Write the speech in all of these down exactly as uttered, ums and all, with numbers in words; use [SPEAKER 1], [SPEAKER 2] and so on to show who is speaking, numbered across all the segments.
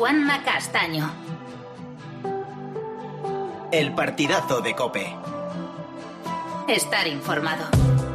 [SPEAKER 1] Juanma Castaño.
[SPEAKER 2] El partidazo de COPE.
[SPEAKER 1] Estar informado.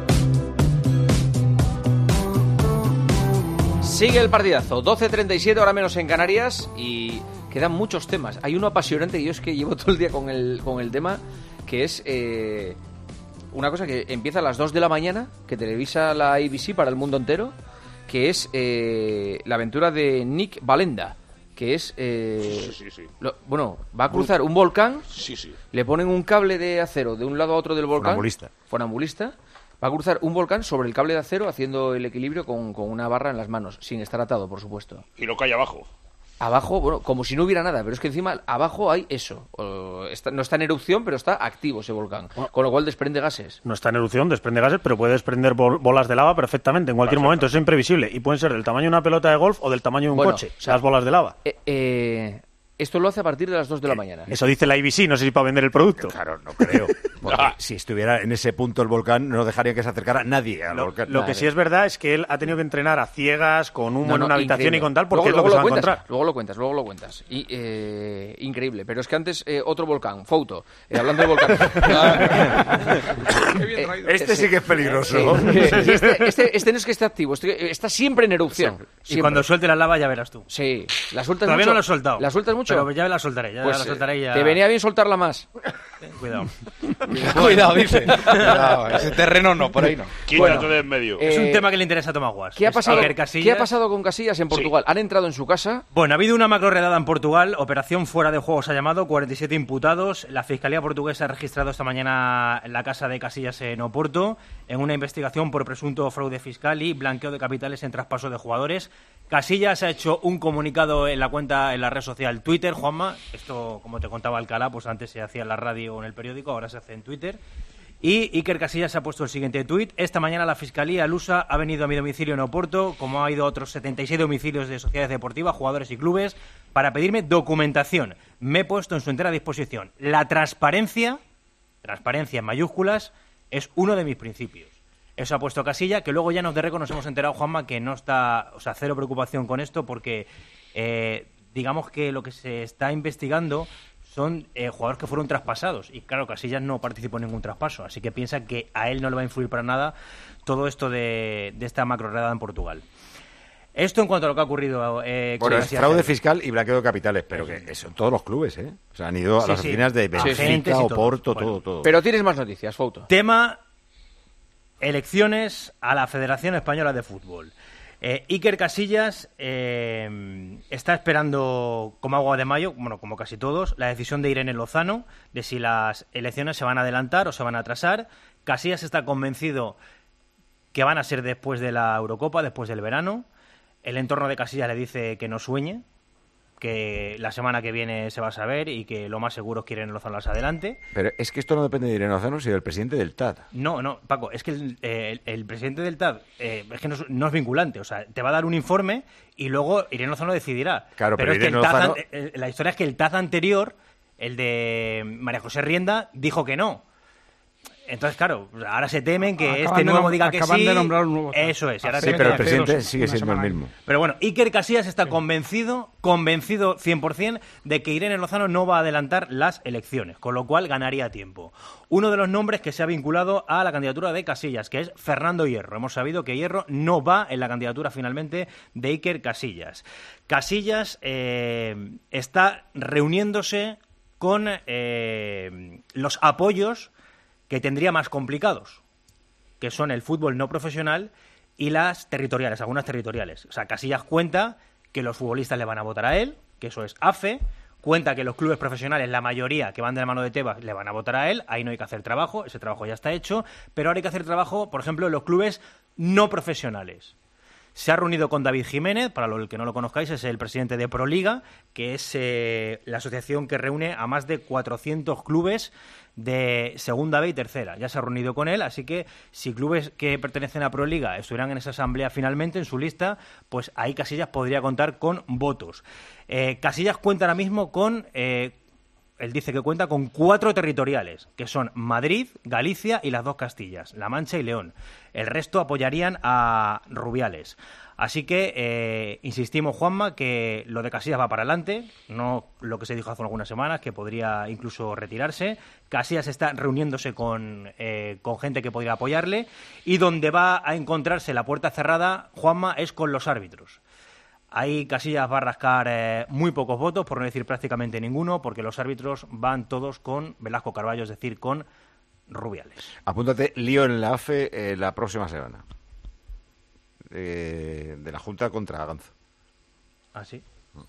[SPEAKER 3] Sigue el partidazo, doce treinta y siete, ahora menos en Canarias, y quedan muchos temas. Hay uno apasionante, y yo es que llevo todo el día con el, con el tema, que es eh, una cosa que empieza a las dos de la mañana, que televisa la A B C para el mundo entero, que es eh, la aventura de Nick Valenda, que es... Eh,
[SPEAKER 4] sí, sí, sí.
[SPEAKER 3] Lo, bueno, va a cruzar un volcán,
[SPEAKER 4] sí, sí.
[SPEAKER 3] le ponen un cable de acero de un lado a otro del volcán.
[SPEAKER 5] Funambulista.
[SPEAKER 3] Funambulista. Va a cruzar un volcán sobre el cable de acero haciendo el equilibrio con, con una barra en las manos, sin estar atado, por supuesto.
[SPEAKER 4] Y lo que hay abajo.
[SPEAKER 3] Abajo, bueno, como si no hubiera nada, pero es que encima abajo hay eso. O está, no está en erupción, pero está activo ese volcán, con lo cual desprende gases.
[SPEAKER 5] No está en erupción, desprende gases, pero puede desprender bol- bolas de lava perfectamente, en cualquier
[SPEAKER 4] Perfecto.
[SPEAKER 5] momento. Es imprevisible. Y pueden ser del tamaño de una pelota de golf o del tamaño de un
[SPEAKER 3] Bueno,
[SPEAKER 5] coche,
[SPEAKER 3] o sea,
[SPEAKER 5] las bolas de lava.
[SPEAKER 3] Eh, eh, esto lo hace a partir de las dos de la mañana.
[SPEAKER 5] Eso dice la A B C, no sé si para vender el producto.
[SPEAKER 6] Claro, no creo. Porque si estuviera en ese punto el volcán, no dejaría que se acercara nadie al
[SPEAKER 5] Lo,
[SPEAKER 6] volcán.
[SPEAKER 5] lo que sí es verdad es que él ha tenido que entrenar a ciegas, con humo
[SPEAKER 3] No,
[SPEAKER 5] en
[SPEAKER 3] no,
[SPEAKER 5] una habitación
[SPEAKER 3] increíble.
[SPEAKER 5] y con tal, porque
[SPEAKER 3] Luego-
[SPEAKER 5] es lo que se va a
[SPEAKER 3] luego cuentas,
[SPEAKER 5] encontrar.
[SPEAKER 3] Luego lo cuentas, luego lo cuentas. Y, eh, increíble. Pero es que antes, eh, otro volcán, Fouto. Eh, hablando de volcán. Eh,
[SPEAKER 6] Este sí que es peligroso.
[SPEAKER 3] Sí. Y este, este, este no es que esté activo, este- está siempre en erupción.
[SPEAKER 7] Y
[SPEAKER 3] Siempre.
[SPEAKER 7] cuando suelte la lava ya verás tú.
[SPEAKER 3] Sí, la sueltas
[SPEAKER 7] Todavía
[SPEAKER 3] mucho.
[SPEAKER 7] no la he soltado.
[SPEAKER 3] ¿La sueltas mucho?
[SPEAKER 7] Pero ya la soltaré, ya
[SPEAKER 3] Pues,
[SPEAKER 7] la soltaré y ya...
[SPEAKER 3] te venía bien soltarla más.
[SPEAKER 7] Cuidado.
[SPEAKER 8] Cuidado, dice. Cuidado, ese terreno no, por ahí no.
[SPEAKER 4] Quítate
[SPEAKER 3] Bueno,
[SPEAKER 4] de en medio.
[SPEAKER 3] eh,
[SPEAKER 7] Es un tema que le interesa a Tomás Guas.
[SPEAKER 3] ¿Qué ha,
[SPEAKER 7] Es
[SPEAKER 3] pasado,
[SPEAKER 7] Iker Casillas.
[SPEAKER 3] ¿Qué ha pasado con Casillas en Portugal? Han entrado en su casa.
[SPEAKER 7] Bueno, ha habido una macroredada en Portugal, operación fuera de juego se ha llamado, cuarenta y siete imputados. La Fiscalía Portuguesa ha registrado esta mañana en la casa de Casillas en Oporto en una investigación por presunto fraude fiscal y blanqueo de capitales en traspaso de jugadores. Casillas ha hecho un comunicado en la cuenta, en la red social Twitter, Juanma. Esto, como te contaba Alcalá, pues antes se hacía en la radio o en el periódico, ahora se hace en Twitter. Y Iker Casillas ha puesto el siguiente tuit. Esta mañana la Fiscalía Lusa ha venido a mi domicilio en Oporto, como ha ido a otros setenta y seis domicilios de sociedades deportivas, jugadores y clubes, para pedirme documentación. Me he puesto en su entera disposición. La transparencia, transparencia en mayúsculas, es uno de mis principios. Eso ha puesto Casilla, que luego ya nos de Reco nos hemos enterado, Juanma, que no está, o sea, cero preocupación con esto, porque eh, digamos que lo que se está investigando son eh, jugadores que fueron traspasados. Y claro, Casillas no participó en ningún traspaso, así que piensa que a él no le va a influir para nada todo esto de, de esta macroredada en Portugal. Esto en cuanto a lo que ha ocurrido. Eh, con
[SPEAKER 6] Bueno, es
[SPEAKER 7] Casillas.
[SPEAKER 6] fraude fiscal y blanqueo de capitales, pero que son todos los clubes, ¿eh? O sea, han ido a
[SPEAKER 7] Sí,
[SPEAKER 6] las
[SPEAKER 7] sí.
[SPEAKER 6] oficinas de
[SPEAKER 7] Agentes y
[SPEAKER 6] Benfica,
[SPEAKER 7] todo.
[SPEAKER 6] Oporto,
[SPEAKER 7] Bueno,
[SPEAKER 6] todo, todo.
[SPEAKER 3] Pero tienes más noticias, Fouto.
[SPEAKER 7] Tema elecciones a la Federación Española de Fútbol. Eh, Iker Casillas eh, está esperando como agua de mayo, bueno, como casi todos, la decisión de Irene Lozano de si las elecciones se van a adelantar o se van a atrasar. Casillas está convencido que van a ser después de la Eurocopa, después del verano. El entorno de Casillas le dice que no sueñe, que la semana que viene se va a saber y que lo más seguro es que Irene Lozano las adelante.
[SPEAKER 6] Pero es que esto no depende de Irene Lozano, sino del presidente del T A D.
[SPEAKER 7] No, no, Paco, es que el, eh, el, el presidente del T A D eh, es que no es, no es vinculante, o sea, te va a dar un informe y luego Irene Lozano decidirá.
[SPEAKER 6] Claro, pero
[SPEAKER 7] es que
[SPEAKER 6] Irene
[SPEAKER 7] el T A D
[SPEAKER 6] Lozano-
[SPEAKER 7] an- eh, la historia es que el T A D anterior, el de María José Rienda, dijo que no. Entonces, claro, ahora se temen que
[SPEAKER 9] Acaban
[SPEAKER 7] este
[SPEAKER 9] de
[SPEAKER 7] nuevo
[SPEAKER 9] nom-
[SPEAKER 7] diga que
[SPEAKER 9] acaban
[SPEAKER 7] sí.
[SPEAKER 9] de nombrar un nuevo T A D.
[SPEAKER 7] Eso es. y ahora
[SPEAKER 6] Sí,
[SPEAKER 7] temen
[SPEAKER 6] pero
[SPEAKER 7] que-
[SPEAKER 6] el presidente
[SPEAKER 9] dos-
[SPEAKER 6] sigue
[SPEAKER 9] una
[SPEAKER 6] siendo el
[SPEAKER 9] semana.
[SPEAKER 6] mismo.
[SPEAKER 7] Pero bueno, Iker Casillas está convencido, convencido cien por ciento de que Irene Lozano no va a adelantar las elecciones, con lo cual ganaría tiempo. Uno de los nombres que se ha vinculado a la candidatura de Casillas, que es Fernando Hierro. Hemos sabido que Hierro no va en la candidatura finalmente de Iker Casillas. Casillas eh, está reuniéndose con eh, los apoyos que tendría más complicados, que son el fútbol no profesional y las territoriales, algunas territoriales. O sea, Casillas cuenta que los futbolistas le van a votar a él, que eso es A F E, cuenta que los clubes profesionales, la mayoría que van de la mano de Tebas, le van a votar a él, ahí no hay que hacer trabajo, ese trabajo ya está hecho, pero ahora hay que hacer trabajo, por ejemplo, en los clubes no profesionales. Se ha reunido con David Jiménez, para los que no lo conozcáis, es el presidente de Proliga, que es eh, la asociación que reúne a más de cuatrocientos clubes de Segunda B y Tercera. Ya se ha reunido con él, así que si clubes que pertenecen a Proliga estuvieran en esa asamblea finalmente, en su lista, pues ahí Casillas podría contar con votos. Eh, Casillas cuenta ahora mismo con eh, él dice que cuenta con cuatro territoriales, que son Madrid, Galicia y las dos Castillas, La Mancha y León. El resto apoyarían a Rubiales. Así que eh, insistimos, Juanma, que lo de Casillas va para adelante, no lo que se dijo hace algunas semanas, que podría incluso retirarse. Casillas está reuniéndose con, eh, con gente que podría apoyarle, y donde va a encontrarse la puerta cerrada, Juanma, es con los árbitros. Ahí Casillas va a rascar eh, muy pocos votos, por no decir prácticamente ninguno, porque los árbitros van todos con Velasco Carballo, es decir, con Rubiales.
[SPEAKER 6] Apúntate, lío en la A F E eh, la próxima semana. Eh, de la Junta contra Ganzo.
[SPEAKER 7] ¿Ah, sí?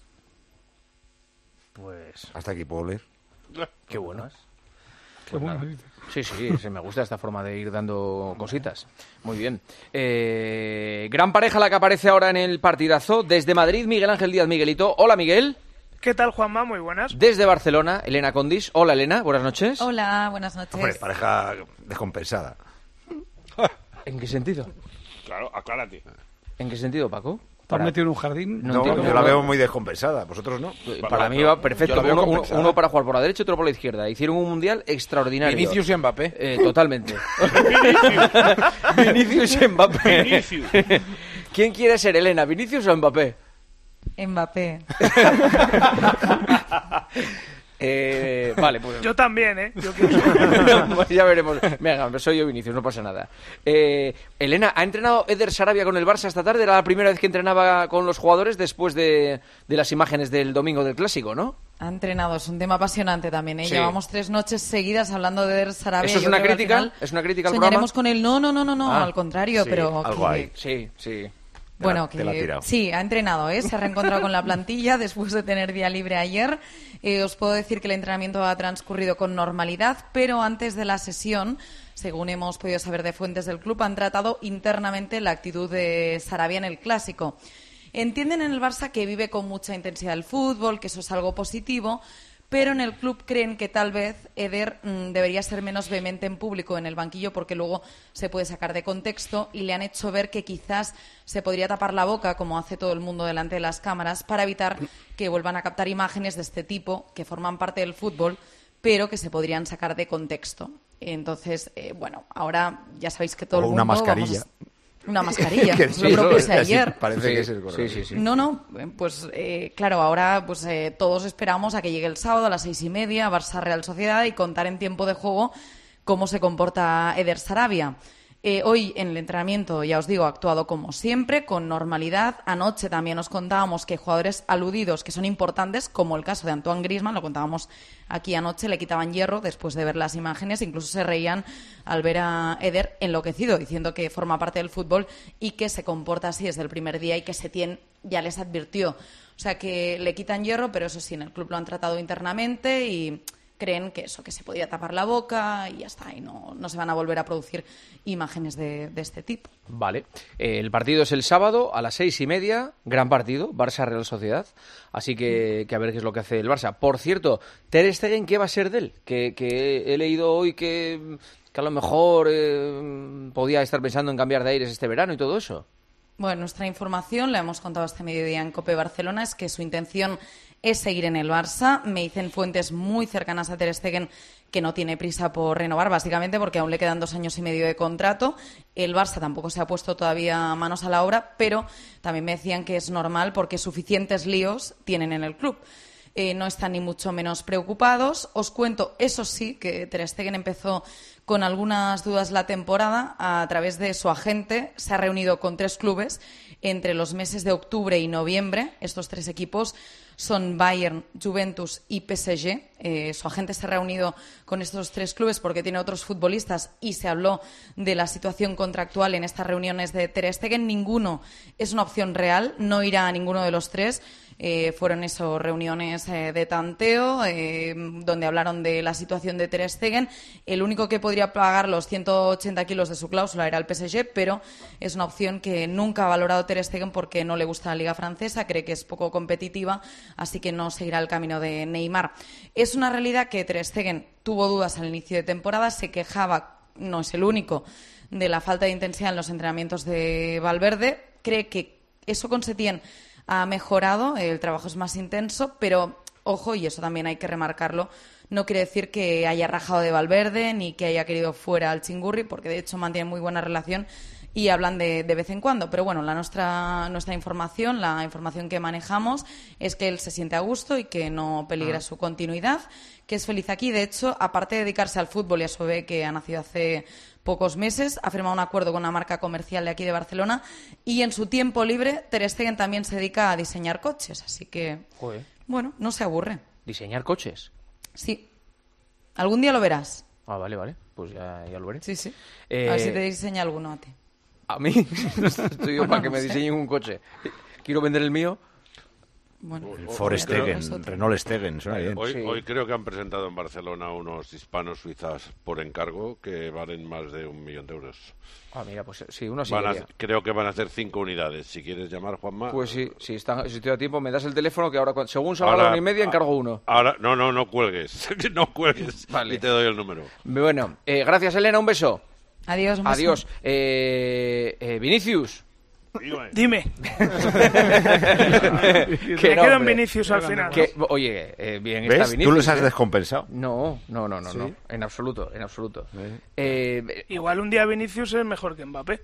[SPEAKER 7] Pues...
[SPEAKER 6] Hasta aquí puedo leer.
[SPEAKER 3] Qué bueno.
[SPEAKER 4] Qué bueno, dice.
[SPEAKER 3] Sí, sí, sí, me gusta esta forma de ir dando cositas. Muy bien. Eh, gran pareja la que aparece ahora en el partidazo. Desde Madrid, Miguel Ángel Díaz Miguelito. Hola, Miguel.
[SPEAKER 9] ¿Qué tal, Juanma? Muy buenas.
[SPEAKER 3] Desde Barcelona, Elena Condis. Hola, Elena. Buenas noches.
[SPEAKER 10] Hola, buenas noches.
[SPEAKER 6] Hombre, pareja descompensada.
[SPEAKER 3] ¿En qué sentido?
[SPEAKER 8] Claro, aclárate.
[SPEAKER 3] ¿En qué sentido, Paco?
[SPEAKER 4] ¿Te has metido en un jardín?
[SPEAKER 3] No
[SPEAKER 6] No,
[SPEAKER 3] entiendo.
[SPEAKER 6] yo la veo muy descompensada. ¿Vosotros no?
[SPEAKER 3] Para mí va perfecto.
[SPEAKER 8] Yo la veo
[SPEAKER 3] Uno, uno-
[SPEAKER 8] compensada.
[SPEAKER 3] uno para jugar por la derecha y otro por la izquierda. Hicieron un mundial extraordinario.
[SPEAKER 8] Vinicius y Mbappé.
[SPEAKER 3] Eh, totalmente. Vinicius y Mbappé.
[SPEAKER 8] Vinicius.
[SPEAKER 3] ¿Quién quiere ser, Elena? ¿Vinicius o Mbappé?
[SPEAKER 10] Mbappé.
[SPEAKER 3] Eh, vale, pues...
[SPEAKER 9] Yo también, ¿eh? Yo quiero ser-
[SPEAKER 3] Pues ya veremos. Venga, soy yo Vinicius, no pasa nada. Eh, Elena, ¿ha entrenado Eder Sarabia con el Barça esta tarde? Era la primera vez que entrenaba con los jugadores después de, de las imágenes del domingo del Clásico, ¿no?
[SPEAKER 10] Ha entrenado, es un tema apasionante también, ¿eh?
[SPEAKER 3] Sí.
[SPEAKER 10] Llevamos tres noches seguidas hablando de Eder Sarabia.
[SPEAKER 3] ¿Eso es
[SPEAKER 10] Yo
[SPEAKER 3] una
[SPEAKER 10] creo que al
[SPEAKER 3] crítica?
[SPEAKER 10] final
[SPEAKER 3] ¿Es una crítica al
[SPEAKER 10] soñaremos
[SPEAKER 3] programa?
[SPEAKER 10] con él. No, no, no, no, no,
[SPEAKER 3] Ah,
[SPEAKER 10] al contrario,
[SPEAKER 6] sí,
[SPEAKER 10] pero...
[SPEAKER 6] algo
[SPEAKER 10] que-
[SPEAKER 6] hay.
[SPEAKER 3] Sí, sí.
[SPEAKER 10] Bueno,
[SPEAKER 6] Te la ha
[SPEAKER 10] que
[SPEAKER 6] tirado.
[SPEAKER 10] sí, ha entrenado, ¿eh? Se ha reencontrado con la plantilla después de tener día libre ayer. Eh, os puedo decir que el entrenamiento ha transcurrido con normalidad, pero antes de la sesión, según hemos podido saber de fuentes del club, han tratado internamente la actitud de Sarabia en el Clásico. Entienden en el Barça que vive con mucha intensidad el fútbol, que eso es algo positivo, pero en el club creen que tal vez Eder mmm, debería ser menos vehemente en público en el banquillo porque luego se puede sacar de contexto, y le han hecho ver que quizás se podría tapar la boca, como hace todo el mundo delante de las cámaras, para evitar que vuelvan a captar imágenes de este tipo que forman parte del fútbol, pero que se podrían sacar de contexto. Entonces, eh, bueno, ahora ya sabéis que todo
[SPEAKER 6] O
[SPEAKER 10] el
[SPEAKER 6] una
[SPEAKER 10] mundo...
[SPEAKER 6] mascarilla.
[SPEAKER 10] vamos- Una mascarilla,
[SPEAKER 6] Que
[SPEAKER 10] os
[SPEAKER 6] sí,
[SPEAKER 10] lo propuse
[SPEAKER 6] así
[SPEAKER 10] ayer.
[SPEAKER 6] Parece
[SPEAKER 3] Sí,
[SPEAKER 6] que es el
[SPEAKER 3] sí,
[SPEAKER 6] coronavirus.
[SPEAKER 3] sí, sí.
[SPEAKER 10] No, no, eh, pues eh, claro, ahora pues eh, todos esperamos a que llegue el sábado a las seis y media, Barça Real Sociedad, y contar en tiempo de juego cómo se comporta Eder Sarabia. Eh, hoy en el entrenamiento, ya os digo, ha actuado como siempre, con normalidad. Anoche también os contábamos que jugadores aludidos que son importantes, como el caso de Antoine Griezmann, lo contábamos aquí anoche, le quitaban hierro después de ver las imágenes, incluso se reían al ver a Eder enloquecido, diciendo que forma parte del fútbol y que se comporta así desde el primer día, y que Setién ya les advirtió. O sea, que le quitan hierro, pero eso sí, en el club lo han tratado internamente y creen que eso, que se podía tapar la boca y ya está, y no, no se van a volver a producir imágenes de, de este tipo.
[SPEAKER 3] Vale. Eh, el partido es el sábado a las seis y media. Gran partido, Barça-Real Sociedad. Así que, que a ver qué es lo que hace el Barça. Por cierto, Ter Stegen, ¿qué va a ser de él? Que, que he leído hoy que, que a lo mejor eh, podía estar pensando en cambiar de aires este verano y todo eso.
[SPEAKER 10] Bueno, nuestra información, la hemos contado este mediodía en COPE Barcelona, es que su intención es seguir en el Barça. Me dicen fuentes muy cercanas a Ter Stegen que no tiene prisa por renovar, básicamente porque aún le quedan dos años y medio de contrato. El Barça tampoco se ha puesto todavía manos a la obra, pero también me decían que es normal porque suficientes líos tienen en el club. Eh, no están ni mucho menos preocupados. Os cuento, eso sí, que Ter Stegen empezó con algunas dudas la temporada. A través de su agente se ha reunido con tres clubes entre los meses de octubre y noviembre. Estos tres equipos son Bayern, Juventus y P S G. Eh, su agente se ha reunido con estos tres clubes porque tiene otros futbolistas y se habló de la situación contractual en estas reuniones de Ter Stegen. Ninguno es una opción real, no irá a ninguno de los tres. Eh, fueron eso, reuniones eh, de tanteo, eh, donde hablaron de la situación de Ter Stegen. El único que podría pagar los ciento ochenta kilos de su cláusula era el P S G, pero es una opción que nunca ha valorado Ter Stegen porque no le gusta la liga francesa, cree que es poco competitiva, así que no seguirá el camino de Neymar. Es una realidad que Ter Stegen tuvo dudas al inicio de temporada, se quejaba, no es el único, de la falta de intensidad en los entrenamientos de Valverde. Cree que eso con Setién ha mejorado, el trabajo es más intenso, pero, ojo, y eso también hay que remarcarlo, no quiere decir que haya rajado de Valverde ni que haya querido fuera al Chingurri, porque de hecho mantienen muy buena relación y hablan de, de vez en cuando. Pero bueno, la nuestra, nuestra información, la información que manejamos es que él se siente a gusto y que no peligra ah. su continuidad, que es feliz aquí. De hecho, aparte de dedicarse al fútbol y a su bebé, que ha nacido hace pocos meses, ha firmado un acuerdo con una marca comercial de aquí de Barcelona, y en su tiempo libre Ter Stegen también se dedica a diseñar coches, así que,
[SPEAKER 3] Joder.
[SPEAKER 10] bueno, no se aburre.
[SPEAKER 3] ¿Diseñar coches?
[SPEAKER 10] Sí. Algún día lo verás.
[SPEAKER 3] Ah, vale, vale. Pues ya, ya lo veré.
[SPEAKER 10] Sí, sí.
[SPEAKER 3] Eh...
[SPEAKER 10] A ver si te diseña alguno a ti.
[SPEAKER 3] ¿A mí? Estoy yo para que me diseñen un coche. Quiero vender el mío.
[SPEAKER 10] Bueno,
[SPEAKER 6] Ford Stegen, Renault Stegen, suena bien.
[SPEAKER 11] Hoy,
[SPEAKER 3] Sí.
[SPEAKER 11] hoy creo que han presentado en Barcelona unos hispanos suizas por encargo que valen más de un millón de euros.
[SPEAKER 3] Ah, mira, pues sí, uno sí
[SPEAKER 11] Van a-
[SPEAKER 3] quería.
[SPEAKER 11] creo que van a hacer cinco unidades. Si quieres llamar, Juanma.
[SPEAKER 3] Pues sí, si, está, si estoy a tiempo, me das el teléfono que ahora, cuando- según salga
[SPEAKER 11] Ahora-
[SPEAKER 3] la una y media, encargo uno.
[SPEAKER 11] Ahora, no, no, no cuelgues. no cuelgues.
[SPEAKER 3] Vale.
[SPEAKER 11] Y te doy el número.
[SPEAKER 3] Bueno, eh, gracias, Elena, un beso.
[SPEAKER 10] Adiós, un beso.
[SPEAKER 3] Adiós. Eh, eh, Vinicius.
[SPEAKER 9] Dime.
[SPEAKER 3] Que
[SPEAKER 9] Me
[SPEAKER 3] no,
[SPEAKER 9] quedo en
[SPEAKER 3] hombre.
[SPEAKER 9] Vinicius al final.
[SPEAKER 3] Que- oye, eh, bien
[SPEAKER 6] ¿Ves?
[SPEAKER 3] está Vinicius.
[SPEAKER 6] Tú los has
[SPEAKER 3] ¿eh?
[SPEAKER 6] descompensado.
[SPEAKER 3] No, no, no, no,
[SPEAKER 6] ¿Sí?
[SPEAKER 3] no, en absoluto, en absoluto. Eh,
[SPEAKER 9] Igual un día Vinicius es mejor que Mbappé.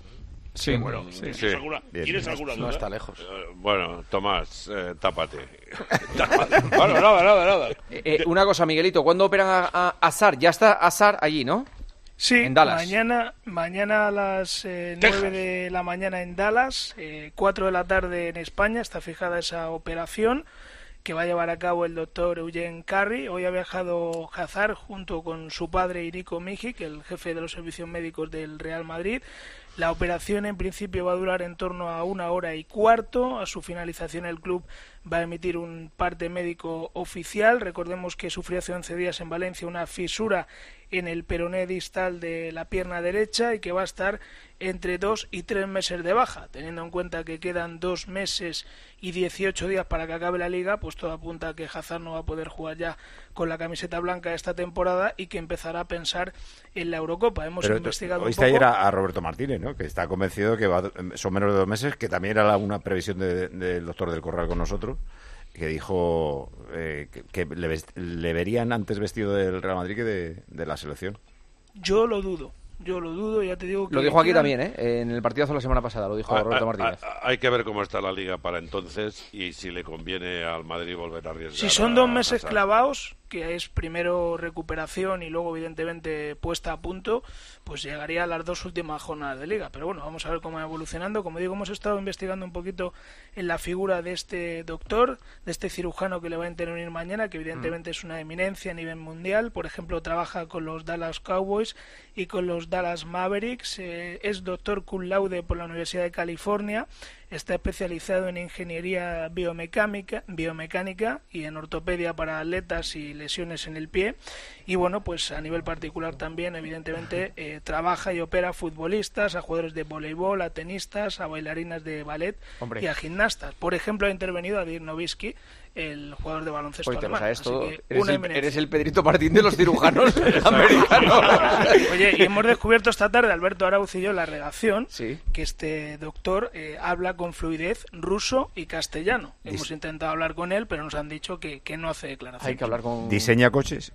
[SPEAKER 4] Sí,
[SPEAKER 11] Bueno,
[SPEAKER 4] sí.
[SPEAKER 11] sí.
[SPEAKER 8] ¿Alguna-
[SPEAKER 6] Bien.
[SPEAKER 8] ¿Tienes alguna
[SPEAKER 2] No
[SPEAKER 8] duda?
[SPEAKER 2] está lejos.
[SPEAKER 11] Eh, bueno, Tomás, eh, tápate. Tápate. Bueno, nada, nada, nada.
[SPEAKER 3] eh, eh, una cosa, Miguelito, ¿cuándo operan a, a Hazard? Ya está Hazard allí, ¿no?
[SPEAKER 9] Sí,
[SPEAKER 3] En Dallas.
[SPEAKER 9] mañana, mañana a las eh, nueve de la mañana en Dallas, eh, cuatro de la tarde en España, está fijada esa operación que va a llevar a cabo el doctor Eugene Carri. Hoy ha viajado Hazard junto con su padre Irico Mijic, el jefe de los servicios médicos del Real Madrid. La operación en principio va a durar en torno a una hora y cuarto. A su finalización el club va a emitir un parte médico oficial. Recordemos que sufrió hace once días en Valencia una fisura en el peroné distal de la pierna derecha y que va a estar entre dos y tres meses de baja. Teniendo en cuenta que quedan dos meses y dieciocho días para que acabe la liga, pues todo apunta a que Hazard no va a poder jugar ya con la camiseta blanca esta temporada y que empezará a pensar en la Eurocopa. Hemos
[SPEAKER 6] Pero
[SPEAKER 9] investigado un
[SPEAKER 6] oíste
[SPEAKER 9] poco.
[SPEAKER 6] ayer a, a Roberto Martínez, ¿no? Que está convencido que va, son menos de dos meses, que también era la- una previsión de- del doctor del Corral con nosotros, que dijo eh, que, que le, vest- le verían antes vestido del Real Madrid que de, de la selección.
[SPEAKER 9] Yo lo dudo. Yo lo dudo, ya te digo que...
[SPEAKER 3] Lo dijo aquí
[SPEAKER 9] quedan-
[SPEAKER 3] también, ¿eh? En el partidazo la semana pasada, lo dijo
[SPEAKER 11] Ah,
[SPEAKER 3] Roberto
[SPEAKER 11] ah,
[SPEAKER 3] Martínez.
[SPEAKER 11] ah, hay que ver cómo está la liga para entonces y si le conviene al Madrid volver a arriesgar.
[SPEAKER 9] Si son
[SPEAKER 11] a
[SPEAKER 9] dos meses
[SPEAKER 11] Hazard.
[SPEAKER 9] clavados, que es primero recuperación y luego evidentemente puesta a punto, pues llegaría a las dos últimas jornadas de liga. Pero bueno, vamos a ver cómo va evolucionando. Como digo, hemos estado investigando un poquito en la figura de este doctor, de este cirujano que le va a intervenir mañana, que evidentemente es una eminencia a nivel mundial. Por ejemplo, trabaja con los Dallas Cowboys y con los Dallas Mavericks. Eh, es doctor cum laude por la Universidad de California. Está especializado en ingeniería biomecánica, biomecánica y en ortopedia para atletas y lesiones en el pie. Y bueno, pues a nivel particular también, evidentemente, eh, trabaja y opera a futbolistas, a jugadores de voleibol, a tenistas, a bailarinas de ballet
[SPEAKER 3] Hombre.
[SPEAKER 9] y a gimnastas. Por ejemplo, ha intervenido a Dirk Nowitzki, el jugador de baloncesto
[SPEAKER 3] Oye, te lo
[SPEAKER 9] alemán.
[SPEAKER 3] sabes
[SPEAKER 9] Así
[SPEAKER 3] todo.
[SPEAKER 9] que
[SPEAKER 3] Eres
[SPEAKER 9] una
[SPEAKER 3] el,
[SPEAKER 9] eminencia.
[SPEAKER 3] eres el Pedrito Martín de los cirujanos americanos.
[SPEAKER 9] Oye, y hemos descubierto esta tarde, Alberto Arauz y yo, en la redacción,
[SPEAKER 3] Sí.
[SPEAKER 9] que este doctor eh, habla con fluidez ruso y castellano. Hemos intentado hablar con él, pero nos han dicho que, que no hace declaración.
[SPEAKER 3] Hay que hablar con...
[SPEAKER 6] ¿Diseña coches?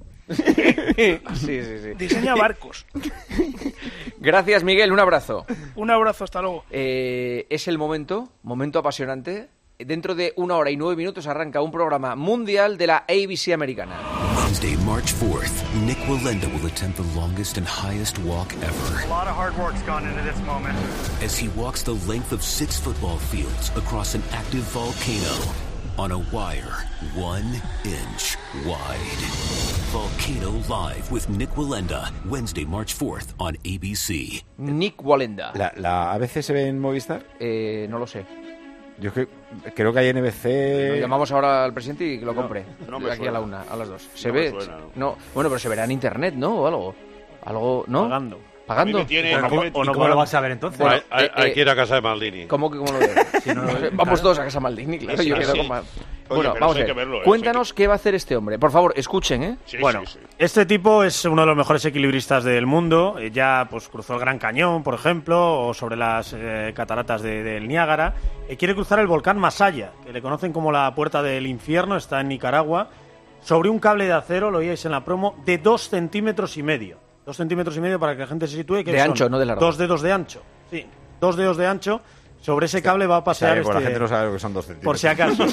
[SPEAKER 3] sí, sí, sí.
[SPEAKER 9] Diseña barcos.
[SPEAKER 3] Gracias, Miguel. Un abrazo.
[SPEAKER 9] Un abrazo, hasta luego.
[SPEAKER 3] Eh, es el momento, momento apasionante. Dentro de una hora y nueve minutos arranca un programa mundial de la A B C americana.
[SPEAKER 12] Wednesday, March fourth, Nick Wallenda will attempt the longest and highest walk ever.
[SPEAKER 13] A lot of hard work's gone into this moment.
[SPEAKER 12] As he walks the length of six football fields across an active volcano on a wire one inch wide. Volcano Live with Nick Wallenda, Wednesday, March fourth on A B C.
[SPEAKER 3] Nick Wallenda.
[SPEAKER 6] ¿La, la A B C se ve en Movistar?
[SPEAKER 3] Eh, no lo sé.
[SPEAKER 6] Yo que, creo que hay N B C...
[SPEAKER 3] Lo llamamos ahora al presidente y que lo
[SPEAKER 6] No,
[SPEAKER 3] compre.
[SPEAKER 6] no me
[SPEAKER 3] Aquí
[SPEAKER 6] suena.
[SPEAKER 3] a la una, a las dos. ¿Se
[SPEAKER 6] No me
[SPEAKER 3] ve?
[SPEAKER 6] suena, ¿no?
[SPEAKER 3] no. Bueno, pero se verá en internet, ¿no? O algo. Algo, ¿no?
[SPEAKER 5] Pagando.
[SPEAKER 3] ¿Pagando?
[SPEAKER 11] A mí me tiene-
[SPEAKER 7] ¿O no,
[SPEAKER 11] a mí me-
[SPEAKER 7] o no cómo lo vas a ver entonces?
[SPEAKER 3] Bueno,
[SPEAKER 11] hay, hay-
[SPEAKER 3] eh,
[SPEAKER 11] hay
[SPEAKER 3] eh,
[SPEAKER 11] que ir a casa de Maldini.
[SPEAKER 3] ¿Cómo que cómo lo veo?
[SPEAKER 7] Si no,
[SPEAKER 3] Vamos
[SPEAKER 7] claro.
[SPEAKER 3] todos a casa Maldini, claro.
[SPEAKER 11] Sí,
[SPEAKER 3] yo
[SPEAKER 11] sí,
[SPEAKER 3] quedo
[SPEAKER 11] sí.
[SPEAKER 3] con ma-
[SPEAKER 11] Oye,
[SPEAKER 3] Bueno,
[SPEAKER 11] pero
[SPEAKER 3] vamos
[SPEAKER 11] eso
[SPEAKER 3] a
[SPEAKER 11] hay
[SPEAKER 3] ver.
[SPEAKER 11] que verlo, ¿eh?
[SPEAKER 3] Cuéntanos qué va a hacer este hombre. Por favor, escuchen, ¿eh?
[SPEAKER 11] Sí,
[SPEAKER 5] Bueno,
[SPEAKER 11] sí, sí.
[SPEAKER 5] este tipo es uno de los mejores equilibristas del mundo. Eh, Ya pues cruzó el Gran Cañón, por ejemplo, o sobre las eh, cataratas de- del Niágara. Eh, quiere cruzar el volcán Masaya, que le conocen como la Puerta del Infierno, está en Nicaragua. sobre un cable de acero, lo oíais en la promo, de dos centímetros y medio. Dos centímetros y medio para que la gente se sitúe. Que
[SPEAKER 3] de
[SPEAKER 5] son
[SPEAKER 3] ancho, no de largo.
[SPEAKER 5] Dos dedos de ancho. Sí, dos dedos de ancho. Sobre ese cable va a pasear
[SPEAKER 6] o sea,
[SPEAKER 5] este...
[SPEAKER 6] la gente no sabe lo que son dos centímetros.
[SPEAKER 5] Por si acaso.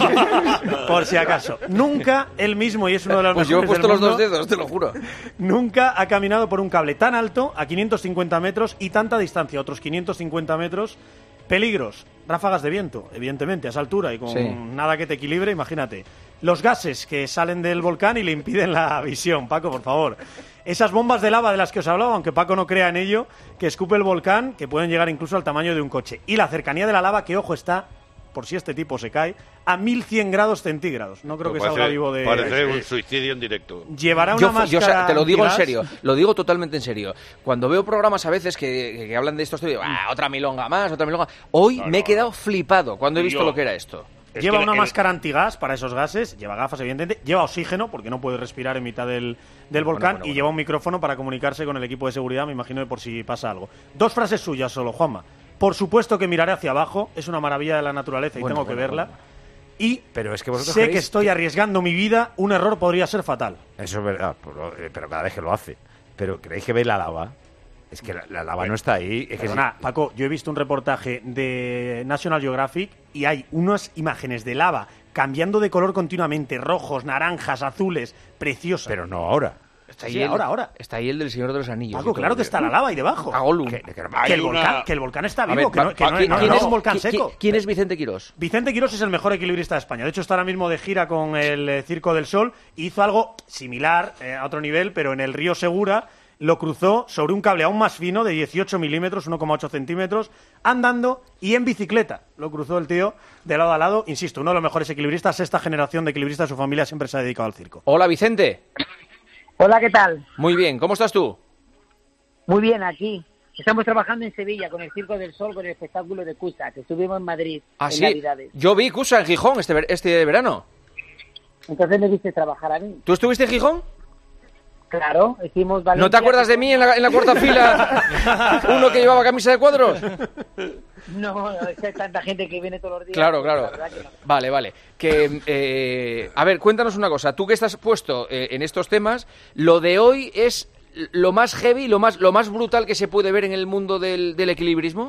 [SPEAKER 5] Por si acaso. Nunca él mismo, y es uno de los
[SPEAKER 3] pues yo he
[SPEAKER 5] mejores
[SPEAKER 3] puesto
[SPEAKER 5] del
[SPEAKER 3] los
[SPEAKER 5] mundo,
[SPEAKER 3] dos dedos, te lo juro.
[SPEAKER 5] Nunca ha caminado por un cable tan alto, a quinientos cincuenta metros, y tanta distancia, otros quinientos cincuenta metros. Peligros, ráfagas de viento, evidentemente, a esa altura y con
[SPEAKER 3] Sí.
[SPEAKER 5] nada que te equilibre, imagínate. Los gases que salen del volcán y le impiden la visión, Paco, por favor. Esas bombas de lava de las que os hablaba, aunque Paco no crea en ello, que escupe el volcán, que pueden llegar incluso al tamaño de un coche. Y la cercanía de la lava, que ojo, está, por si este tipo se cae, a mil cien grados centígrados. No creo que
[SPEAKER 11] parece,
[SPEAKER 5] salga vivo de...
[SPEAKER 11] Parece un suicidio en directo.
[SPEAKER 5] Llevará una
[SPEAKER 3] Yo,
[SPEAKER 5] máscara...
[SPEAKER 3] yo, o sea, te lo digo en
[SPEAKER 5] antigas.
[SPEAKER 3] serio, lo digo totalmente en serio. Cuando veo programas a veces que, que, que hablan de esto, estoy digo, ah, otra milonga más, otra milonga. Hoy
[SPEAKER 5] No,
[SPEAKER 3] me he
[SPEAKER 5] no,
[SPEAKER 3] quedado flipado cuando he visto
[SPEAKER 5] Yo-
[SPEAKER 3] lo que era esto.
[SPEAKER 5] Lleva una máscara antigas para esos gases, lleva gafas, evidentemente, lleva oxígeno, porque no puede respirar en mitad del, del volcán,
[SPEAKER 3] bueno, bueno.
[SPEAKER 5] y lleva un micrófono para comunicarse con el equipo de seguridad, me imagino, de por si pasa algo. Dos frases suyas solo, Juanma. Por supuesto que miraré hacia abajo, es una maravilla de la naturaleza y
[SPEAKER 3] Bueno,
[SPEAKER 5] tengo que
[SPEAKER 3] bueno,
[SPEAKER 5] verla.
[SPEAKER 3] bueno.
[SPEAKER 5] Y
[SPEAKER 6] Pero es que vosotros
[SPEAKER 5] sé
[SPEAKER 6] creéis
[SPEAKER 5] que estoy arriesgando mi vida, un error podría ser fatal.
[SPEAKER 6] Eso es verdad, pero, eh, pero cada vez que lo hace. Pero ¿creéis que ve la lava? Es que la, la lava no está ahí. Es que
[SPEAKER 5] Perdona,
[SPEAKER 6] sí.
[SPEAKER 5] Paco, yo he visto un reportaje de National Geographic y hay unas imágenes de lava cambiando de color continuamente, rojos, naranjas, azules, preciosas.
[SPEAKER 6] Pero no ahora.
[SPEAKER 3] Está ahí
[SPEAKER 5] Sí,
[SPEAKER 3] el,
[SPEAKER 5] ahora, ahora.
[SPEAKER 3] Está ahí el del Señor de los Anillos.
[SPEAKER 5] Paco,
[SPEAKER 3] y
[SPEAKER 5] claro
[SPEAKER 3] todo.
[SPEAKER 5] que está la lava ahí debajo.
[SPEAKER 3] A Gollum.
[SPEAKER 6] Que- que-
[SPEAKER 5] Que
[SPEAKER 11] Hay
[SPEAKER 5] el,
[SPEAKER 11] una-
[SPEAKER 5] volcán, que el volcán está
[SPEAKER 3] A
[SPEAKER 5] vivo,
[SPEAKER 3] ver,
[SPEAKER 5] que no,
[SPEAKER 3] pa-
[SPEAKER 5] que no-
[SPEAKER 3] ¿quién-
[SPEAKER 5] no-
[SPEAKER 3] quién
[SPEAKER 5] no
[SPEAKER 3] es-
[SPEAKER 5] es un volcán
[SPEAKER 3] quién-
[SPEAKER 5] seco.
[SPEAKER 3] ¿Quién es Vicente Quirós?
[SPEAKER 5] Vicente Quirós es el mejor equilibrista de España. De hecho, está ahora mismo de gira con el eh, Circo del Sol. Hizo algo similar eh, a otro nivel, pero en el río Segura lo cruzó sobre un cable aún más fino de dieciocho milímetros, uno coma ocho centímetros, andando y en bicicleta. Lo cruzó el tío de lado a lado. Insisto, uno de los mejores equilibristas. Esta generación de equilibristas, su familia siempre se ha dedicado al circo.
[SPEAKER 3] Hola, Vicente.
[SPEAKER 14] Hola, ¿qué tal?
[SPEAKER 3] Muy bien, ¿cómo estás tú?
[SPEAKER 14] Muy bien, aquí. Estamos trabajando en Sevilla con el Circo del Sol, con el espectáculo de Cusa, que estuvimos en Madrid
[SPEAKER 3] Ah,
[SPEAKER 14] en
[SPEAKER 3] sí.
[SPEAKER 14] Navidades.
[SPEAKER 3] Yo vi Cusa en Gijón este, ver- este verano.
[SPEAKER 14] Entonces me viste trabajar a mí.
[SPEAKER 3] ¿Tú estuviste en Gijón?
[SPEAKER 14] Claro, hicimos Valencia.
[SPEAKER 3] ¿No te acuerdas de mí en la, en la cuarta fila? Uno que llevaba camisa de cuadros.
[SPEAKER 14] No, no, es que hay tanta gente que viene todos los días.
[SPEAKER 3] Claro,
[SPEAKER 14] pues,
[SPEAKER 3] claro.
[SPEAKER 14] la verdad que no.
[SPEAKER 3] Vale, vale. Que, eh, a ver, cuéntanos una cosa. Tú que estás puesto eh, en estos temas, lo de hoy es lo más heavy, lo más, lo más brutal que se puede ver en el mundo del, del equilibrismo.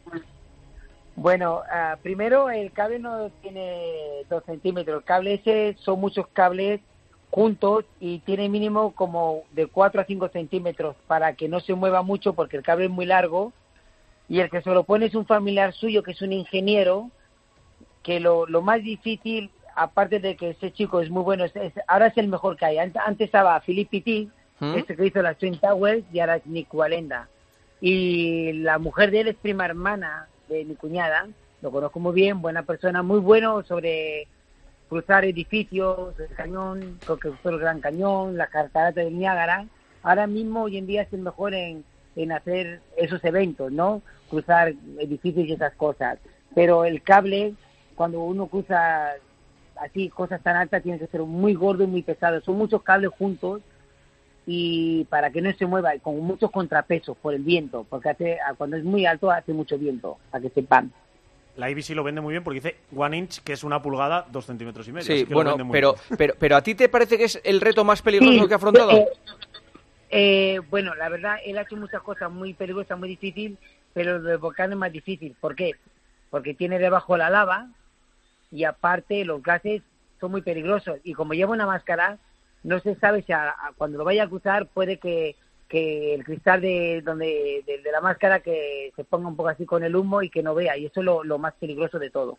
[SPEAKER 14] Bueno, ah, primero el cable no tiene dos centímetros. El cable ese son muchos cables juntos y tiene mínimo como de cuatro a cinco centímetros para que no se mueva mucho porque el cable es muy largo. Y el que se lo pone es un familiar suyo que es un ingeniero, que lo, lo más difícil, aparte de que ese chico es muy bueno, es, es- ahora es el mejor que hay. Antes, antes estaba Philippe Petit,
[SPEAKER 3] ¿Mm?
[SPEAKER 14] este que hizo las Twin Towers, y ahora es Nick Walenda. Y la mujer de él es prima hermana de mi cuñada, lo conozco muy bien, buena persona, muy bueno sobre cruzar edificios, el cañón, creo que cruzó el Gran Cañón, la Catarata del Niágara. Ahora mismo, hoy en día, es el mejor en, en hacer esos eventos, ¿no? Cruzar edificios y esas cosas. Pero el cable, cuando uno cruza así cosas tan altas, tiene que ser muy gordo y muy pesado. Son muchos cables juntos y para que no se mueva, y con muchos contrapesos por el viento, porque hace, cuando es muy alto hace mucho viento, para que sepan.
[SPEAKER 5] La I B C lo vende muy bien porque dice one inch, que es una pulgada, dos centímetros y medio.
[SPEAKER 3] Sí,
[SPEAKER 5] así que lo
[SPEAKER 3] bueno,
[SPEAKER 5] vende muy
[SPEAKER 3] pero,
[SPEAKER 5] bien.
[SPEAKER 3] pero, pero ¿a ti te parece que es el reto más peligroso
[SPEAKER 14] Sí,
[SPEAKER 3] que ha afrontado?
[SPEAKER 14] eh, eh, bueno, la verdad, él ha hecho muchas cosas muy peligrosas, muy difícil, pero lo del volcán es más difícil. ¿Por qué? Porque tiene debajo la lava y aparte los gases son muy peligrosos. Y como lleva una máscara, no se sabe si a- a- cuando lo vaya a cruzar puede que, que el cristal de donde de, de la máscara que se ponga un poco así con el humo y que no vea. Y eso es lo, lo más peligroso de todo.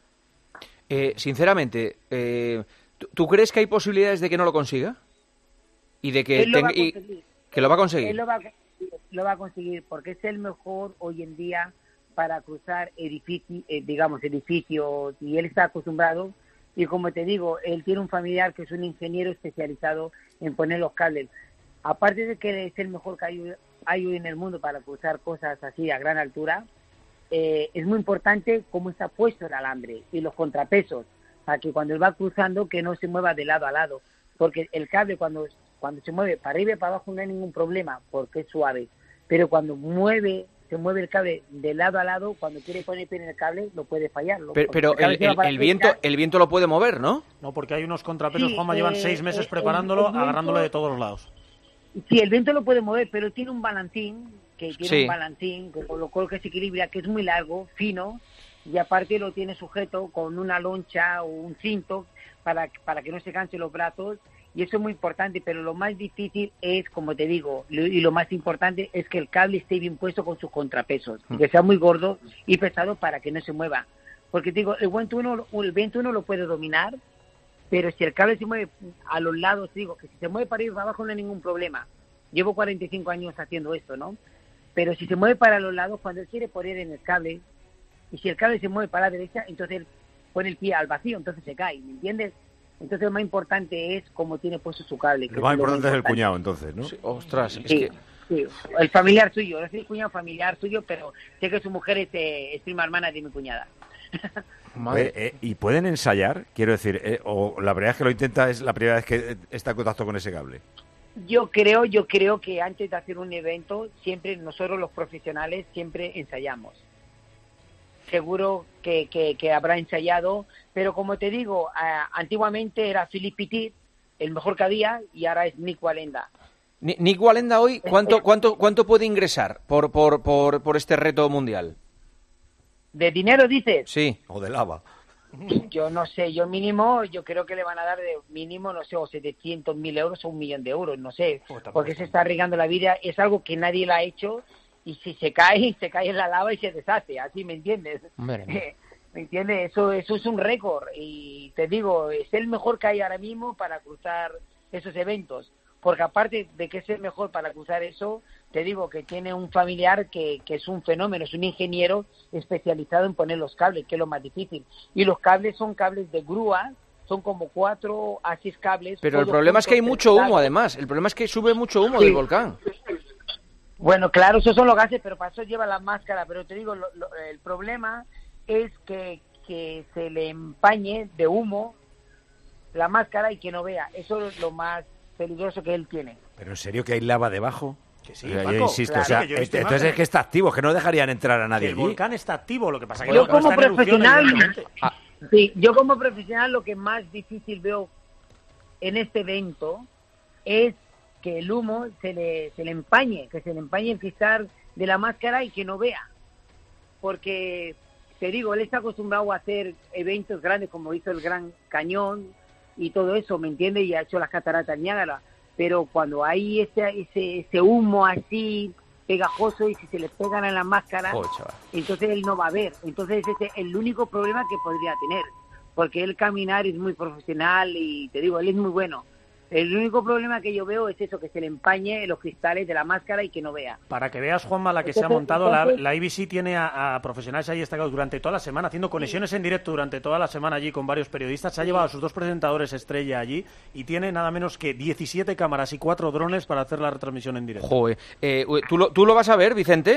[SPEAKER 3] Eh, sinceramente, eh, ¿tú, tú crees que hay posibilidades de que no lo consiga? Y de que,
[SPEAKER 14] Él lo va
[SPEAKER 3] tenga-
[SPEAKER 14] a
[SPEAKER 3] y-
[SPEAKER 14] conseguir.
[SPEAKER 3] que lo va a
[SPEAKER 14] Él
[SPEAKER 3] conseguir.
[SPEAKER 14] lo va a, conseguir, lo va a conseguir porque es el mejor hoy en día para cruzar edificios, digamos, edificios, y él está acostumbrado. Y como te digo, él tiene un familiar que es un ingeniero especializado en poner los cables. Aparte de que es el mejor que hay, hay hoy en el mundo para cruzar cosas así a gran altura, eh, es muy importante cómo está puesto el alambre y los contrapesos, para que cuando él va cruzando que no se mueva de lado a lado, porque el cable cuando, cuando se mueve para arriba y para abajo no hay ningún problema, porque es suave, pero cuando mueve se mueve el cable de lado a lado, cuando quiere poner pie en el cable, lo puede fallar. Lo,
[SPEAKER 3] Pero, pero el, el, el viento el viento lo puede mover, ¿no?
[SPEAKER 5] No, porque hay unos contrapesos,
[SPEAKER 14] Sí,
[SPEAKER 5] Juanma, llevan
[SPEAKER 14] eh,
[SPEAKER 5] seis meses
[SPEAKER 14] eh,
[SPEAKER 5] preparándolo,
[SPEAKER 14] el- el
[SPEAKER 5] agarrándolo
[SPEAKER 14] viento-
[SPEAKER 5] de todos los lados.
[SPEAKER 14] Sí, el viento lo puede mover, pero tiene un balancín, que tiene
[SPEAKER 3] Sí.
[SPEAKER 14] un balancín, que con lo cual que se equilibra, que es muy largo, fino, y aparte lo tiene sujeto con una loncha o un cinto para, para que no se cansen los brazos, y eso es muy importante, pero lo más difícil es, como te digo, lo- y lo más importante es que el cable esté bien puesto con sus contrapesos, y que sea muy gordo y pesado para que no se mueva. Porque te digo, el viento uno, el viento uno lo puede dominar, pero si el cable se mueve a los lados, digo, que si se mueve para ir para abajo no hay ningún problema. Llevo cuarenta y cinco años haciendo esto, ¿no? Pero si se mueve para los lados, cuando él quiere poner en el cable, y si el cable se mueve para la derecha, entonces él pone el pie al vacío, entonces se cae, ¿me entiendes? Entonces lo más importante es cómo tiene puesto su cable. que
[SPEAKER 6] Lo más
[SPEAKER 14] es lo
[SPEAKER 6] importante es el cuñado, entonces, ¿no?
[SPEAKER 3] Sí, ostras, es
[SPEAKER 14] Sí,
[SPEAKER 3] que...
[SPEAKER 14] sí, el familiar suyo, no soy cuñado familiar suyo, pero sé que su mujer es, eh, es prima hermana de mi cuñada.
[SPEAKER 6] Eh, eh, ¿Y pueden ensayar? Quiero decir, eh, o la primera vez que lo intenta es la primera vez que eh, está en contacto con ese cable.
[SPEAKER 14] Yo creo, yo creo que antes de hacer un evento, siempre nosotros los profesionales siempre ensayamos. Seguro que, que, que habrá ensayado, pero como te digo, ah, antiguamente era Philippe Petit, el mejor que había, y ahora es Nick Wallenda.
[SPEAKER 3] Ni- Nick Wallenda hoy, ¿cuánto, cuánto, cuánto puede ingresar por, por, por, por este reto mundial?
[SPEAKER 14] ¿De dinero dices?
[SPEAKER 3] Sí.
[SPEAKER 6] O de lava.
[SPEAKER 14] Yo no sé, yo mínimo, yo creo que le van a dar de mínimo, no sé, o setecientos mil euros o un millón de euros, no sé, porque se está arriesgando la vida, es algo que nadie lo ha hecho, y si se cae, se cae en la lava y se deshace, así, ¿me entiendes?
[SPEAKER 3] Madre mía.
[SPEAKER 14] ¿Me entiendes? Eso, eso es un récord, y te digo, es el mejor que hay ahora mismo para cruzar esos eventos, porque aparte de que es el mejor para cruzar eso, te digo que tiene un familiar que, que es un fenómeno, es un ingeniero especializado en poner los cables, que es lo más difícil. Y los cables son cables de grúa, son como cuatro a seis cables.
[SPEAKER 3] Pero el
[SPEAKER 14] todos
[SPEAKER 3] problema es que hay
[SPEAKER 14] juntos,
[SPEAKER 3] mucho humo,
[SPEAKER 14] conectados.
[SPEAKER 3] además. El problema es que sube mucho humo
[SPEAKER 14] Sí.
[SPEAKER 3] del volcán.
[SPEAKER 14] Bueno, claro, esos son los gases, pero para eso lleva la máscara. Pero te digo, lo- lo- el problema es que, que se le empañe de humo la máscara y que no vea. Eso es lo más peligroso que él tiene.
[SPEAKER 6] ¿Pero en serio que hay lava debajo?
[SPEAKER 5] Que sí,
[SPEAKER 6] Yo- yo
[SPEAKER 5] Paco,
[SPEAKER 6] insisto,
[SPEAKER 5] claro
[SPEAKER 6] o sea,
[SPEAKER 5] que yo he visto
[SPEAKER 6] entonces
[SPEAKER 5] imágenes.
[SPEAKER 6] es que está activo, que no dejarían entrar a
[SPEAKER 5] Que
[SPEAKER 6] nadie
[SPEAKER 5] el
[SPEAKER 6] allí.
[SPEAKER 5] volcán está activo, lo que pasa que
[SPEAKER 14] Yo
[SPEAKER 5] no- no
[SPEAKER 14] como
[SPEAKER 5] está en erupción,
[SPEAKER 14] profesional,
[SPEAKER 5] evidentemente.
[SPEAKER 14] sí, yo como profesional lo que más difícil veo en este evento es que el humo se le, se le empañe, que se le empañe el cristal de la máscara y que no vea. Porque, te digo, él está acostumbrado a hacer eventos grandes como hizo el Gran Cañón y todo eso, ¿me entiendes? Y ha hecho las cataratas Niágara. Pero cuando hay ese, ese, ese humo así pegajoso y si se le pegan a la máscara,
[SPEAKER 3] Joder, chaval.
[SPEAKER 14] entonces él no va a ver. Entonces ese es el único problema que podría tener, porque él caminar es muy profesional y te digo, él es muy bueno. El único problema que yo veo es eso, que se le empañe los cristales de la máscara y que no vea.
[SPEAKER 5] Para que veas, Juanma, la que se ha
[SPEAKER 14] Entonces-
[SPEAKER 5] montado, la,
[SPEAKER 14] entonces-
[SPEAKER 5] la I B C tiene a, a profesionales ahí destacados durante toda la semana, haciendo conexiones en directo durante toda la semana allí con varios periodistas. Se ha llevado a sus dos presentadores estrella allí y tiene nada menos que diecisiete cámaras y cuatro drones para hacer la retransmisión en directo.
[SPEAKER 3] Joder. Eh, ¿tú, lo, ¿Tú lo vas a ver, Vicente?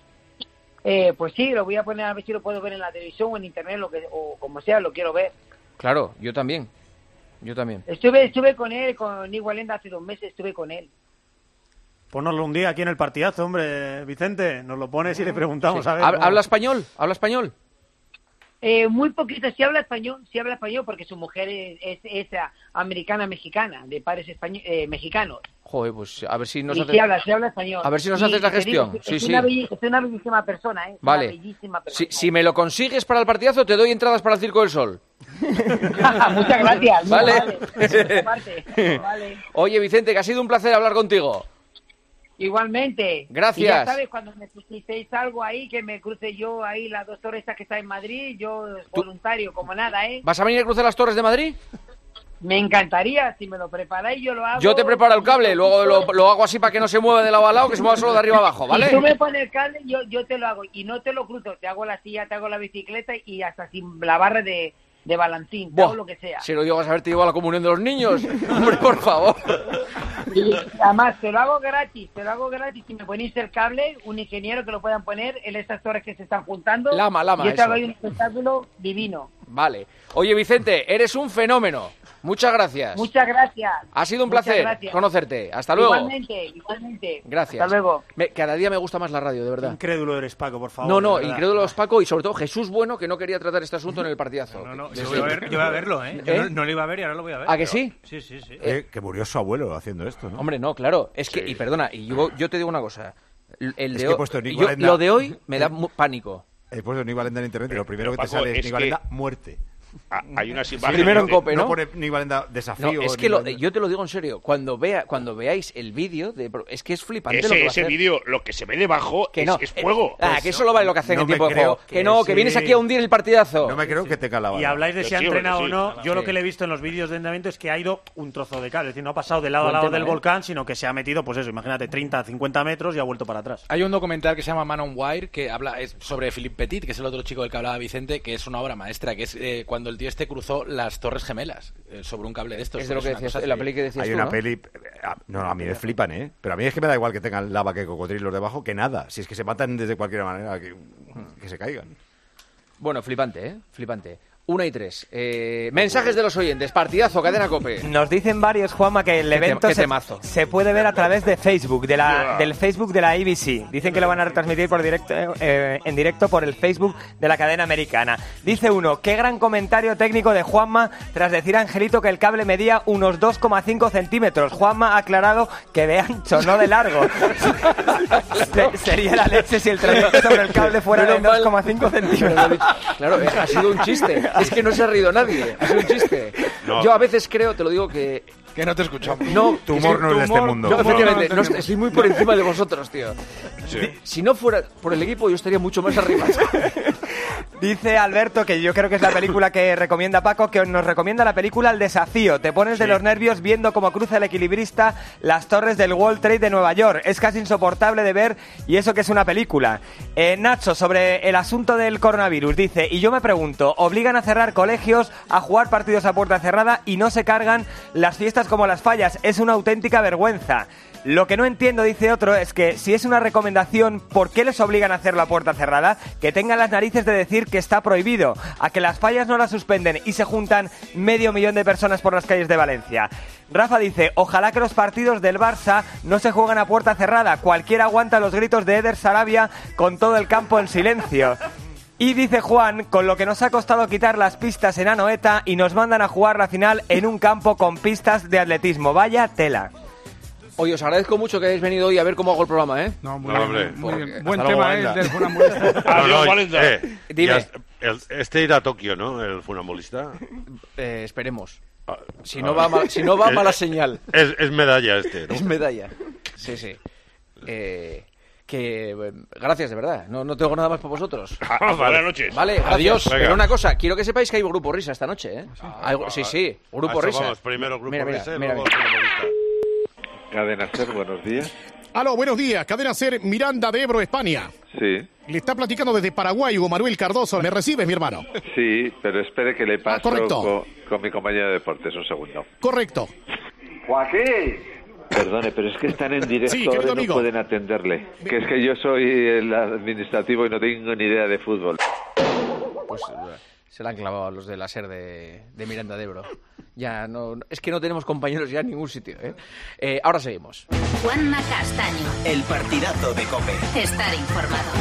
[SPEAKER 14] Eh, pues sí, lo voy a poner a ver si lo puedo ver en la televisión o en internet, lo que, o como sea, lo quiero ver.
[SPEAKER 3] Claro, yo también. Yo también.
[SPEAKER 14] Estuve estuve con él, con Nick Wallenda hace dos meses, estuve con él.
[SPEAKER 5] Ponoslo un día aquí en el partidazo, hombre, Vicente. Nos lo pones y le preguntamos a ver.
[SPEAKER 3] ¿Habla,
[SPEAKER 5] cómo-
[SPEAKER 3] ¿Habla español? ¿Habla español?
[SPEAKER 14] Eh, muy poquito, sí habla español, sí habla español porque su mujer es, es, es, ah, americana-mexicana, de padres español, eh, mexicanos.
[SPEAKER 3] Joder, pues a ver si nos
[SPEAKER 14] Y
[SPEAKER 3] hace...
[SPEAKER 14] sí habla, sí habla español.
[SPEAKER 3] A ver si nos
[SPEAKER 14] Y
[SPEAKER 3] haces la
[SPEAKER 14] te digo,
[SPEAKER 3] gestión.
[SPEAKER 14] es
[SPEAKER 3] Sí,
[SPEAKER 14] es
[SPEAKER 3] sí.
[SPEAKER 14] Una belli- es una bellísima persona, ¿eh? Es
[SPEAKER 3] Vale.
[SPEAKER 14] Una bellísima
[SPEAKER 3] Si,
[SPEAKER 14] persona.
[SPEAKER 3] si me lo consigues para el partidazo, te doy entradas para el Circo del Sol.
[SPEAKER 14] Muchas gracias. mira,
[SPEAKER 3] Vale.
[SPEAKER 14] vale. Aparte, vale.
[SPEAKER 3] Oye, Vicente, que ha sido un placer hablar contigo.
[SPEAKER 14] Igualmente.
[SPEAKER 3] Gracias.
[SPEAKER 14] Y ya sabes, cuando necesitéis algo ahí, que me cruce yo ahí, la doctora esta que está en Madrid, yo voluntario, como nada, ¿eh?
[SPEAKER 3] ¿Vas a venir a cruzar las Torres de Madrid?
[SPEAKER 14] Me encantaría, si me lo preparáis, yo lo hago.
[SPEAKER 3] Yo te preparo el cable, luego lo, lo hago así para que no se mueva de lado a lado, que se mueva solo de arriba a abajo, ¿vale?
[SPEAKER 14] Si tú me pones el cable, yo, yo te lo hago. Y no te lo cruzo, te hago la silla, te hago la bicicleta y hasta sin la barra de, de balancín, te
[SPEAKER 3] Buah,
[SPEAKER 14] hago lo que sea.
[SPEAKER 3] Si lo llevas a ver, te llevo a la comunión de los niños. Hombre, por favor.
[SPEAKER 14] Y además, te lo hago gratis, te lo hago gratis. Si me ponéis el cable, un ingeniero que lo puedan poner en estas torres que se están juntando.
[SPEAKER 3] Lama, lama,
[SPEAKER 14] Yo te hago
[SPEAKER 3] eso.
[SPEAKER 14] ahí un espectáculo divino.
[SPEAKER 3] Vale. Oye, Vicente, eres un fenómeno. Muchas gracias.
[SPEAKER 14] Muchas gracias.
[SPEAKER 3] Ha sido un
[SPEAKER 14] Muchas
[SPEAKER 3] placer
[SPEAKER 14] gracias.
[SPEAKER 3] conocerte. Hasta luego.
[SPEAKER 14] Igualmente, igualmente.
[SPEAKER 3] Gracias.
[SPEAKER 14] Hasta luego.
[SPEAKER 3] Me, cada día me gusta más la radio, de verdad.
[SPEAKER 5] Incrédulo eres, Paco, por favor.
[SPEAKER 3] No, no,
[SPEAKER 5] de verdad.
[SPEAKER 3] incrédulo es Paco y sobre todo Jesús Bueno, que no quería tratar este asunto en el partidazo.
[SPEAKER 7] No, no,
[SPEAKER 3] De-
[SPEAKER 7] yo voy a, ver, yo voy a verlo, ¿eh? Yo
[SPEAKER 3] ¿Eh?
[SPEAKER 7] No, no lo iba a ver y ahora lo voy a ver.
[SPEAKER 3] ¿A que
[SPEAKER 7] pero-
[SPEAKER 3] sí?
[SPEAKER 7] Sí, sí, sí.
[SPEAKER 6] Eh, que murió su abuelo haciendo esto, ¿no?
[SPEAKER 3] Hombre, no, claro. Es que, y perdona, y yo, yo te digo una cosa. El
[SPEAKER 6] Es
[SPEAKER 3] de
[SPEAKER 6] que he
[SPEAKER 3] hoy-
[SPEAKER 6] puesto Nick
[SPEAKER 3] yo-
[SPEAKER 6] Valenda-
[SPEAKER 3] lo de hoy me da mu- pánico.
[SPEAKER 6] He puesto Nick Valenda en internet y lo primero
[SPEAKER 15] Pero,
[SPEAKER 6] que te
[SPEAKER 15] Paco,
[SPEAKER 6] sale es
[SPEAKER 15] es
[SPEAKER 6] Nick
[SPEAKER 15] que-
[SPEAKER 6] Valenda muerte.
[SPEAKER 15] Ah, hay unas
[SPEAKER 6] Sí,
[SPEAKER 15] imágenes.
[SPEAKER 3] Primero en
[SPEAKER 15] de-
[SPEAKER 3] Cope, ¿no?
[SPEAKER 6] No pone Nick Valenda desafío.
[SPEAKER 3] No, es
[SPEAKER 6] ni
[SPEAKER 3] que lo-
[SPEAKER 6] Valenda-
[SPEAKER 3] yo te lo digo en serio. Cuando vea, cuando veáis el vídeo, de, es que es flipante lo que
[SPEAKER 15] Ese,
[SPEAKER 3] va a
[SPEAKER 15] ese
[SPEAKER 3] hacer.
[SPEAKER 15] vídeo, lo que se ve debajo
[SPEAKER 3] Que
[SPEAKER 15] es,
[SPEAKER 3] no,
[SPEAKER 15] es
[SPEAKER 3] eh,
[SPEAKER 15] fuego.
[SPEAKER 3] ah,
[SPEAKER 15] Pues
[SPEAKER 3] que eso lo vale lo que hacen
[SPEAKER 6] no
[SPEAKER 3] en tiempo
[SPEAKER 6] me
[SPEAKER 3] de
[SPEAKER 6] creo
[SPEAKER 3] juego. Que,
[SPEAKER 6] que
[SPEAKER 3] no, que
[SPEAKER 6] sí.
[SPEAKER 3] vienes aquí a hundir el partidazo.
[SPEAKER 6] No me creo que te calaba.
[SPEAKER 5] Y habláis de
[SPEAKER 15] Yo
[SPEAKER 5] si ha
[SPEAKER 15] sí,
[SPEAKER 5] entrenado
[SPEAKER 15] sí.
[SPEAKER 5] o no. Yo
[SPEAKER 3] Sí.
[SPEAKER 5] lo que le he visto en los vídeos de entrenamiento es que ha ido un trozo de cable. Es decir, no ha pasado de lado
[SPEAKER 3] Buen
[SPEAKER 5] a lado
[SPEAKER 3] tema,
[SPEAKER 5] del
[SPEAKER 3] ¿eh?
[SPEAKER 5] volcán, sino que se ha metido, pues eso, imagínate, treinta, cincuenta metros y ha vuelto para atrás.
[SPEAKER 8] Hay un documental que se llama Man on Wire que habla es sobre Philippe Petit, que es el otro chico del que hablaba Vicente, que es una obra maestra, que es eh, cuando el tío este cruzó las Torres Gemelas eh, sobre un cable de estos.
[SPEAKER 3] Es de lo que
[SPEAKER 8] una
[SPEAKER 3] decías,
[SPEAKER 8] cosa
[SPEAKER 3] la
[SPEAKER 8] así.
[SPEAKER 3] peli que decías
[SPEAKER 6] Hay
[SPEAKER 3] tú,
[SPEAKER 6] una
[SPEAKER 3] ¿no?
[SPEAKER 6] peli... ah, No, a mí me flipan, ¿eh? Pero a mí es que me da igual que tengan lava que cocodrilos debajo, que nada. Si es que se matan desde cualquier manera, que, que se caigan.
[SPEAKER 3] Bueno, flipante, ¿eh? Flipante. Una y tres. Eh, mensajes de los oyentes. Partidazo, cadena COPE.
[SPEAKER 16] Nos dicen varios, Juanma, que el
[SPEAKER 3] Qué
[SPEAKER 16] evento
[SPEAKER 3] tem- qué
[SPEAKER 16] se,
[SPEAKER 3] temazo.
[SPEAKER 16] se puede ver a través de Facebook, de la, del Facebook de la A B C. Dicen que lo van a retransmitir por directo, eh, en directo por el Facebook de la cadena americana. Dice uno, qué gran comentario técnico de Juanma tras decir a Angelito que el cable medía unos dos coma cinco centímetros. Juanma ha aclarado que de ancho, no de largo. Se- sería la leche si el trayecto sobre el cable fuera de
[SPEAKER 3] Menos mal.
[SPEAKER 16] dos coma cinco centímetros.
[SPEAKER 3] Claro, eh, ha sido un chiste. Es que no se ha rido nadie. Ha sido un chiste.
[SPEAKER 15] No.
[SPEAKER 3] Yo a veces creo, te lo digo, que...
[SPEAKER 8] Que no te escuchamos.
[SPEAKER 3] No,
[SPEAKER 6] Tu
[SPEAKER 3] que
[SPEAKER 6] humor
[SPEAKER 3] sí,
[SPEAKER 6] no es de este mundo.
[SPEAKER 3] No,
[SPEAKER 6] Tu humor
[SPEAKER 3] efectivamente,
[SPEAKER 8] no
[SPEAKER 3] no,
[SPEAKER 8] tenemos.
[SPEAKER 3] estoy muy por encima de vosotros, tío.
[SPEAKER 15] Sí.
[SPEAKER 3] Si no fuera por el equipo, yo estaría mucho más arriba.
[SPEAKER 16] Dice Alberto, que yo creo que es la película que recomienda Paco, que nos recomienda la película El Desafío. Te pones de los nervios viendo cómo cruza el equilibrista las torres del World Trade de Nueva York. Es casi insoportable de ver y eso que es una película. Eh, Nacho, sobre el asunto del coronavirus, dice, y yo me pregunto, obligan a cerrar colegios, a jugar partidos a puerta cerrada y no se cargan las fiestas como las fallas. Es una auténtica vergüenza. Lo que no entiendo, dice otro, es que si es una recomendación, ¿por qué les obligan a hacerlo a puerta cerrada? Que tengan las narices de decir que está prohibido, a que las fallas no las suspenden y se juntan medio millón de personas por las calles de Valencia. Rafa dice, ojalá que los partidos del Barça no se jueguen a puerta cerrada, cualquiera aguanta los gritos de Eder Sarabia con todo el campo en silencio. Y dice Juan, con lo que nos ha costado quitar las pistas en Anoeta y nos mandan a jugar la final en un campo con pistas de atletismo. Vaya tela.
[SPEAKER 3] Oye, os agradezco mucho que hayáis venido hoy a ver cómo hago el programa, ¿eh?
[SPEAKER 4] No, muy
[SPEAKER 15] No,
[SPEAKER 4] bien,
[SPEAKER 15] hombre.
[SPEAKER 4] muy bien.
[SPEAKER 3] Porque-
[SPEAKER 4] Buen
[SPEAKER 3] hasta
[SPEAKER 4] tema,
[SPEAKER 3] luego,
[SPEAKER 4] ¿eh?
[SPEAKER 3] Valenda.
[SPEAKER 4] Del funambulista.
[SPEAKER 15] Ah, no, Adiós, Valenda. eh,
[SPEAKER 3] Dime.
[SPEAKER 15] ya est- el- este irá a Tokio, ¿no? El funambulista.
[SPEAKER 3] Eh, esperemos.
[SPEAKER 15] Ah,
[SPEAKER 3] Si no
[SPEAKER 15] ah,
[SPEAKER 3] va, mal- si no va
[SPEAKER 15] es-
[SPEAKER 3] mala señal.
[SPEAKER 15] Es, es medalla este, ¿no?
[SPEAKER 3] Es medalla. Sí, sí. Eh, que eh, gracias, de verdad. No, no tengo nada más para vosotros.
[SPEAKER 15] Ah, buenas noches.
[SPEAKER 3] Vale, gracias.
[SPEAKER 15] Adiós.
[SPEAKER 3] Pero
[SPEAKER 15] Venga.
[SPEAKER 3] una cosa, quiero que sepáis que hay Grupo Risa esta noche, ¿eh? Hay-
[SPEAKER 15] Ah,
[SPEAKER 3] sí, sí, Grupo
[SPEAKER 15] a eso
[SPEAKER 3] Risa.
[SPEAKER 15] Vamos, primero Grupo
[SPEAKER 3] Mira, mira,
[SPEAKER 15] Risa y
[SPEAKER 3] mira,
[SPEAKER 15] luego
[SPEAKER 3] mira.
[SPEAKER 15] el funambulista. Cadena Ser, buenos días.
[SPEAKER 17] Aló, buenos días. Cadena Ser, Miranda de Ebro, España.
[SPEAKER 18] Sí,
[SPEAKER 17] Le está platicando desde Paraguay, Hugo Manuel Cardoso. ¿Me recibes, mi hermano?
[SPEAKER 18] sí, pero espere que le paso
[SPEAKER 17] correcto.
[SPEAKER 18] con, con mi compañero de deportes, un segundo.
[SPEAKER 17] Correcto.
[SPEAKER 18] Joaquín. Perdone, pero es que están en directo
[SPEAKER 17] Sí,
[SPEAKER 18] ahora
[SPEAKER 17] querido
[SPEAKER 18] y no
[SPEAKER 17] amigo.
[SPEAKER 18] pueden atenderle. Que es que yo soy el administrativo y no tengo ni idea de fútbol.
[SPEAKER 3] Pues eh, se la han clavado a los de la SER de, de Miranda de Ebro. Ya no, es que no tenemos compañeros ya en ningún sitio, ¿eh? Eh, ahora seguimos.
[SPEAKER 1] Juanma Castaño.
[SPEAKER 2] El partidazo de COPE.
[SPEAKER 1] Estar informado.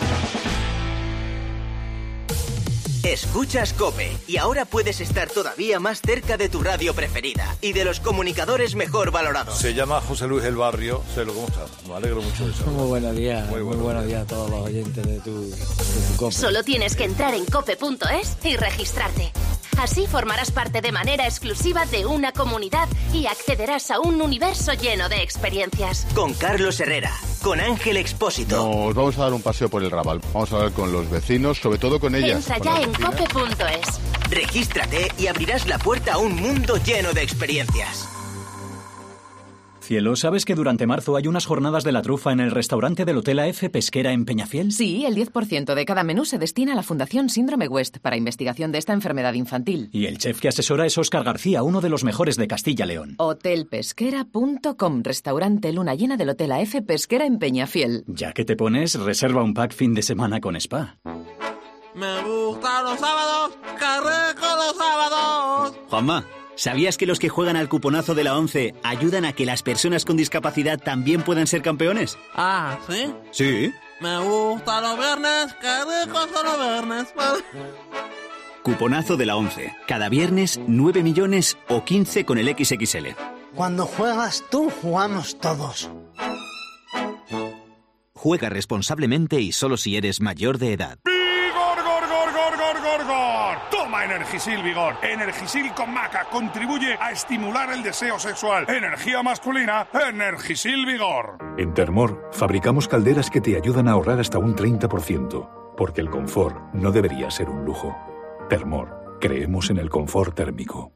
[SPEAKER 2] Escuchas COPE y ahora puedes estar todavía más cerca de tu radio preferida y de los comunicadores mejor valorados.
[SPEAKER 19] Se llama José Luis El Barrio. Sé lo cómo está. Me alegro mucho de eso.
[SPEAKER 20] Muy buenos días,
[SPEAKER 19] Muy
[SPEAKER 20] muy,
[SPEAKER 19] buenos
[SPEAKER 20] buenos días a todos los oyentes de tu, de tu COPE.
[SPEAKER 1] Solo tienes que entrar en cope punto es y registrarte. Así formarás parte de manera exclusiva de una comunidad y accederás a un universo lleno de experiencias.
[SPEAKER 2] Con Carlos Herrera, con Ángel Expósito.
[SPEAKER 21] Nos vamos a dar un paseo por el Raval. Vamos a hablar con los vecinos, sobre todo con ellas.
[SPEAKER 1] Entra
[SPEAKER 21] con
[SPEAKER 1] ya
[SPEAKER 21] las
[SPEAKER 1] en
[SPEAKER 21] vecinas.
[SPEAKER 1] cope punto es.
[SPEAKER 2] Regístrate y abrirás la puerta a un mundo lleno de experiencias.
[SPEAKER 22] Cielo, ¿sabes que durante marzo hay unas jornadas de la trufa en el restaurante del Hotel A F Pesquera en Peñafiel?
[SPEAKER 23] Sí, el diez por ciento de cada menú se destina a la Fundación Síndrome West para investigación de esta enfermedad infantil.
[SPEAKER 22] Y el chef que asesora es Óscar García, uno de los mejores de Castilla-León.
[SPEAKER 23] hotel pesquera punto com, restaurante luna llena del Hotel A F Pesquera en Peñafiel.
[SPEAKER 22] Ya que te pones, reserva un pack fin de semana con spa.
[SPEAKER 9] Me gustan los sábados, qué rico los sábados.
[SPEAKER 10] Juanma, ¿sabías que los que juegan al cuponazo de la ONCE ayudan a que las personas con discapacidad también puedan ser campeones?
[SPEAKER 9] Ah, ¿sí?
[SPEAKER 10] Sí.
[SPEAKER 9] Me gustan los viernes, qué ricos son los viernes.
[SPEAKER 10] Cuponazo de la ONCE. Cada viernes, nueve millones o quince con el equis equis ele.
[SPEAKER 13] Cuando juegas tú, jugamos todos.
[SPEAKER 24] Juega responsablemente y solo si eres mayor de edad.
[SPEAKER 17] ¡Vigor, gor, gor, gor, gor, gor, gor! Toma Energisil Vigor. Energisil con maca contribuye a estimular el deseo sexual. Energía masculina, Energisil Vigor.
[SPEAKER 25] En Termor, fabricamos calderas que te ayudan a ahorrar hasta un treinta por ciento, porque el confort no debería ser un lujo. Termor, creemos en el confort térmico.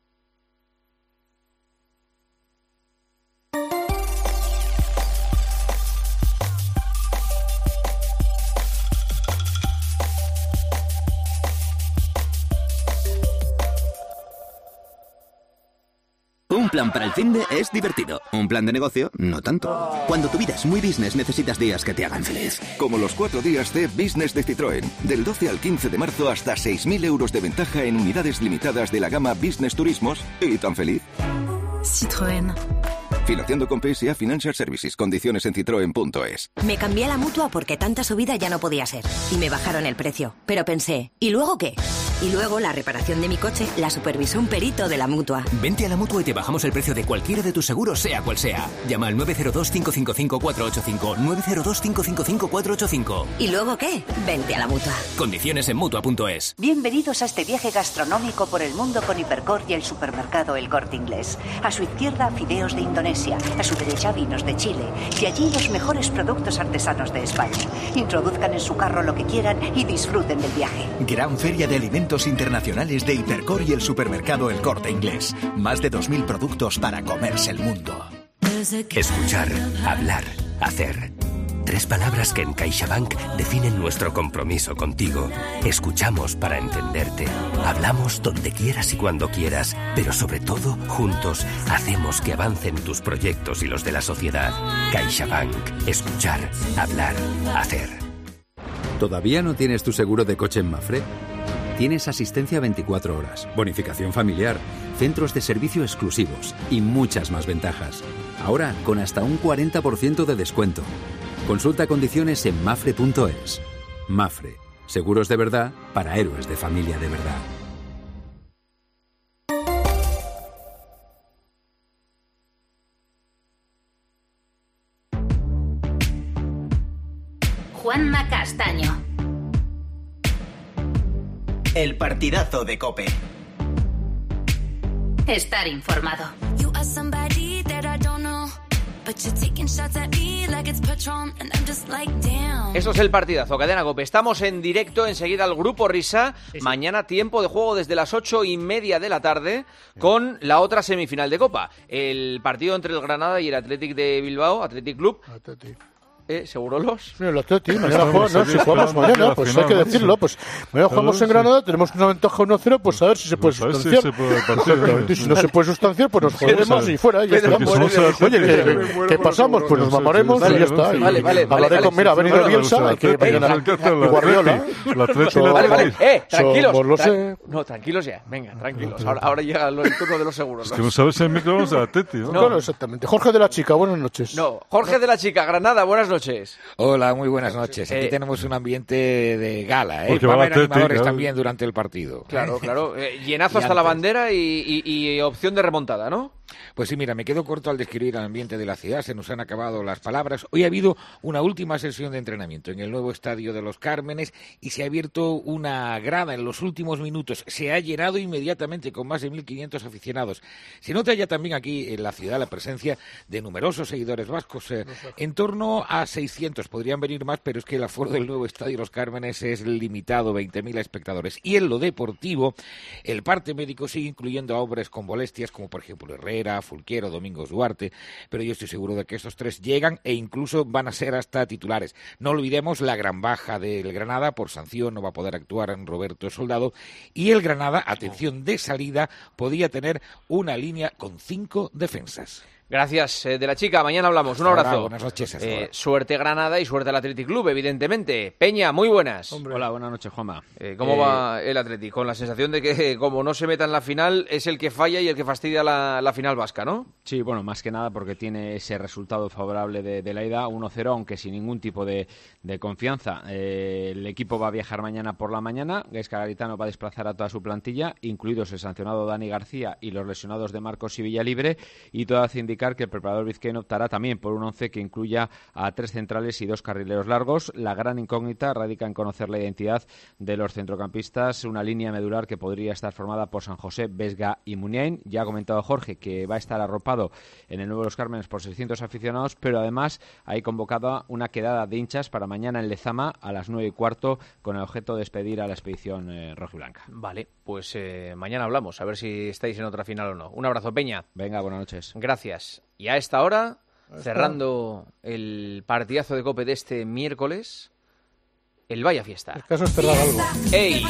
[SPEAKER 24] Un plan para el finde es divertido. Un plan de negocio, no tanto. Cuando tu vida es muy business, necesitas días que te hagan feliz.
[SPEAKER 26] Como los cuatro días de Business de Citroën. Del doce al quince de marzo hasta seis mil euros de ventaja en unidades limitadas de la gama Business Turismos. ¿Y tan feliz?
[SPEAKER 27] Citroën.
[SPEAKER 26] Financiando con P S A Financial Services. Condiciones en citroen punto es.
[SPEAKER 27] Me cambié a la Mutua porque tanta subida ya no podía ser. Y me bajaron el precio. Pero pensé, ¿y luego qué? Y luego la reparación de mi coche la supervisó un perito de la Mutua.
[SPEAKER 28] Vente a la Mutua y te bajamos el precio de cualquiera de tus seguros, sea cual sea. Llama al nueve cero dos, cinco cinco cinco, cuatro ocho cinco. nueve cero dos, cinco cinco cinco, cuatro ocho cinco.
[SPEAKER 27] ¿Y luego qué? Vente a la Mutua.
[SPEAKER 28] Condiciones en Mutua punto es.
[SPEAKER 29] Bienvenidos a este viaje gastronómico por el mundo con Hipercor y el supermercado El Corte Inglés. A su izquierda, fideos de Indonesia. A su derecha, vinos de Chile. Y allí los mejores productos artesanos de España. Introduzcan en su carro lo que quieran y disfruten del viaje.
[SPEAKER 30] Gran Feria de Alimentos Internacionales de Hipercor y el supermercado El Corte Inglés. Más de dos mil productos para comerse el mundo.
[SPEAKER 31] Escuchar, hablar, hacer. Tres palabras que en CaixaBank definen nuestro compromiso contigo. Escuchamos para entenderte. Hablamos donde quieras y cuando quieras, pero sobre todo, juntos, hacemos que avancen tus proyectos y los de la sociedad. CaixaBank. Escuchar, hablar, hacer.
[SPEAKER 32] ¿Todavía no tienes tu seguro de coche en Mafre? Tienes asistencia veinticuatro horas, bonificación familiar, centros de servicio exclusivos y muchas más ventajas. Ahora con hasta un cuarenta por ciento de descuento. Consulta condiciones en mafre punto es. Mafre, seguros de verdad para héroes de familia de verdad.
[SPEAKER 1] Juanma Castaño.
[SPEAKER 2] El partidazo de COPE.
[SPEAKER 1] Estar informado.
[SPEAKER 3] Esto es el partidazo, Cadena COPE. Estamos en directo, enseguida el Grupo Risa. Sí, sí. Mañana tiempo de juego desde las ocho y media de la tarde con la otra semifinal de Copa. El partido entre el Granada y el Athletic de Bilbao, Athletic Club. Athletic. ¿Eh? ¿Seguro los?
[SPEAKER 33] Sí, el Athletic, mañana jugamos, no, si jugamos mañana, pues hay que decirlo, pues mañana jugamos en Granada, tenemos una ventaja uno cero, pues a ver si se puede sustanciar. Si se puede partido, y si no se puede sustanciar, pues nos joderemos y fuera, y ya está. Oye, que, que pasamos, pues nos mamaremos y ya está. Vale, vale, hablaré con, mira, ha venido Bielsa, hay que mañana Guardiola.
[SPEAKER 3] Vale, vale, eh, tranquilos. No, tranquilos ya, venga, tranquilos. Ahora llega el turno de los seguros.
[SPEAKER 34] Es que no sabes si el micro vamos a Atleti, ¿no?
[SPEAKER 33] Claro, exactamente. Jorge de la Chica, buenas noches.
[SPEAKER 3] No, Jorge de la Chica, Granada, buenas noches. Noches.
[SPEAKER 35] Hola, muy buenas noches. Aquí eh, tenemos un ambiente de gala, ¿eh?
[SPEAKER 34] Va
[SPEAKER 35] a haber animadores claro. también durante el partido.
[SPEAKER 3] Claro, claro. Eh, llenazo hasta antes. La bandera y, y, y opción de remontada, ¿no?
[SPEAKER 35] Pues sí, mira, me quedo corto al describir el ambiente de la ciudad, se nos han acabado las palabras. Hoy ha habido una última sesión de entrenamiento en el nuevo estadio de Los Cármenes y se ha abierto una grada en los últimos minutos. Se ha llenado inmediatamente con más de mil quinientos aficionados. Se nota ya también aquí en la ciudad la presencia de numerosos seguidores vascos, eh, en torno a seiscientos, podrían venir más, pero es que el aforo del nuevo estadio Los Cármenes es limitado, veinte mil espectadores. Y en lo deportivo, el parte médico sigue incluyendo a hombres con molestias, como por ejemplo Herrera, Fulquiero, Domingos Duarte, pero yo estoy seguro de que estos tres llegan e incluso van a ser hasta titulares. No olvidemos la gran baja del Granada, por sanción no va a poder actuar en Roberto Soldado, y el Granada, atención de salida, podía tener una línea con cinco defensas.
[SPEAKER 3] Gracias, eh, de la chica. Mañana hablamos. Un abrazo.
[SPEAKER 35] Ahora, buenas noches.
[SPEAKER 3] Eh, suerte Granada y suerte al Athletic Club, evidentemente. Peña, muy buenas.
[SPEAKER 4] Hombre. Hola, buenas noches, Juanma.
[SPEAKER 3] Eh, ¿Cómo eh... va el Athletic? Con la sensación de que, como no se meta en la final, es el que falla y el que fastidia la, la final vasca, ¿no?
[SPEAKER 4] Sí, bueno, más que nada porque tiene ese resultado favorable de, de la ida, uno cero, aunque sin ningún tipo de, de confianza. Eh, el equipo va a viajar mañana por la mañana. Gaizka Garitano va a desplazar a toda su plantilla, incluidos el sancionado Dani García y los lesionados de Marcos y Villalibre, y todo hace indicar que el preparador vizcaíno optará también por un once que incluya a tres centrales y dos carrileros largos. La gran incógnita radica en conocer la identidad de los centrocampistas, una línea medular que podría estar formada por San José, Vesga y Muniain. Ya ha comentado Jorge que va a estar arropado en el Nuevo Los Cármenes por seiscientos aficionados, pero además hay convocada una quedada de hinchas para mañana en Lezama a las nueve y cuarto con el objeto de despedir a la expedición eh, rojiblanca.
[SPEAKER 3] Vale, pues eh, mañana hablamos, a ver si estáis en otra final o no. Un abrazo, Peña.
[SPEAKER 4] Venga, buenas noches.
[SPEAKER 3] Gracias. Y a esta hora, cerrando el partidazo de COPE de este miércoles, el Vaya Fiesta.
[SPEAKER 33] El caso es cerrar algo.
[SPEAKER 3] ¡Ey!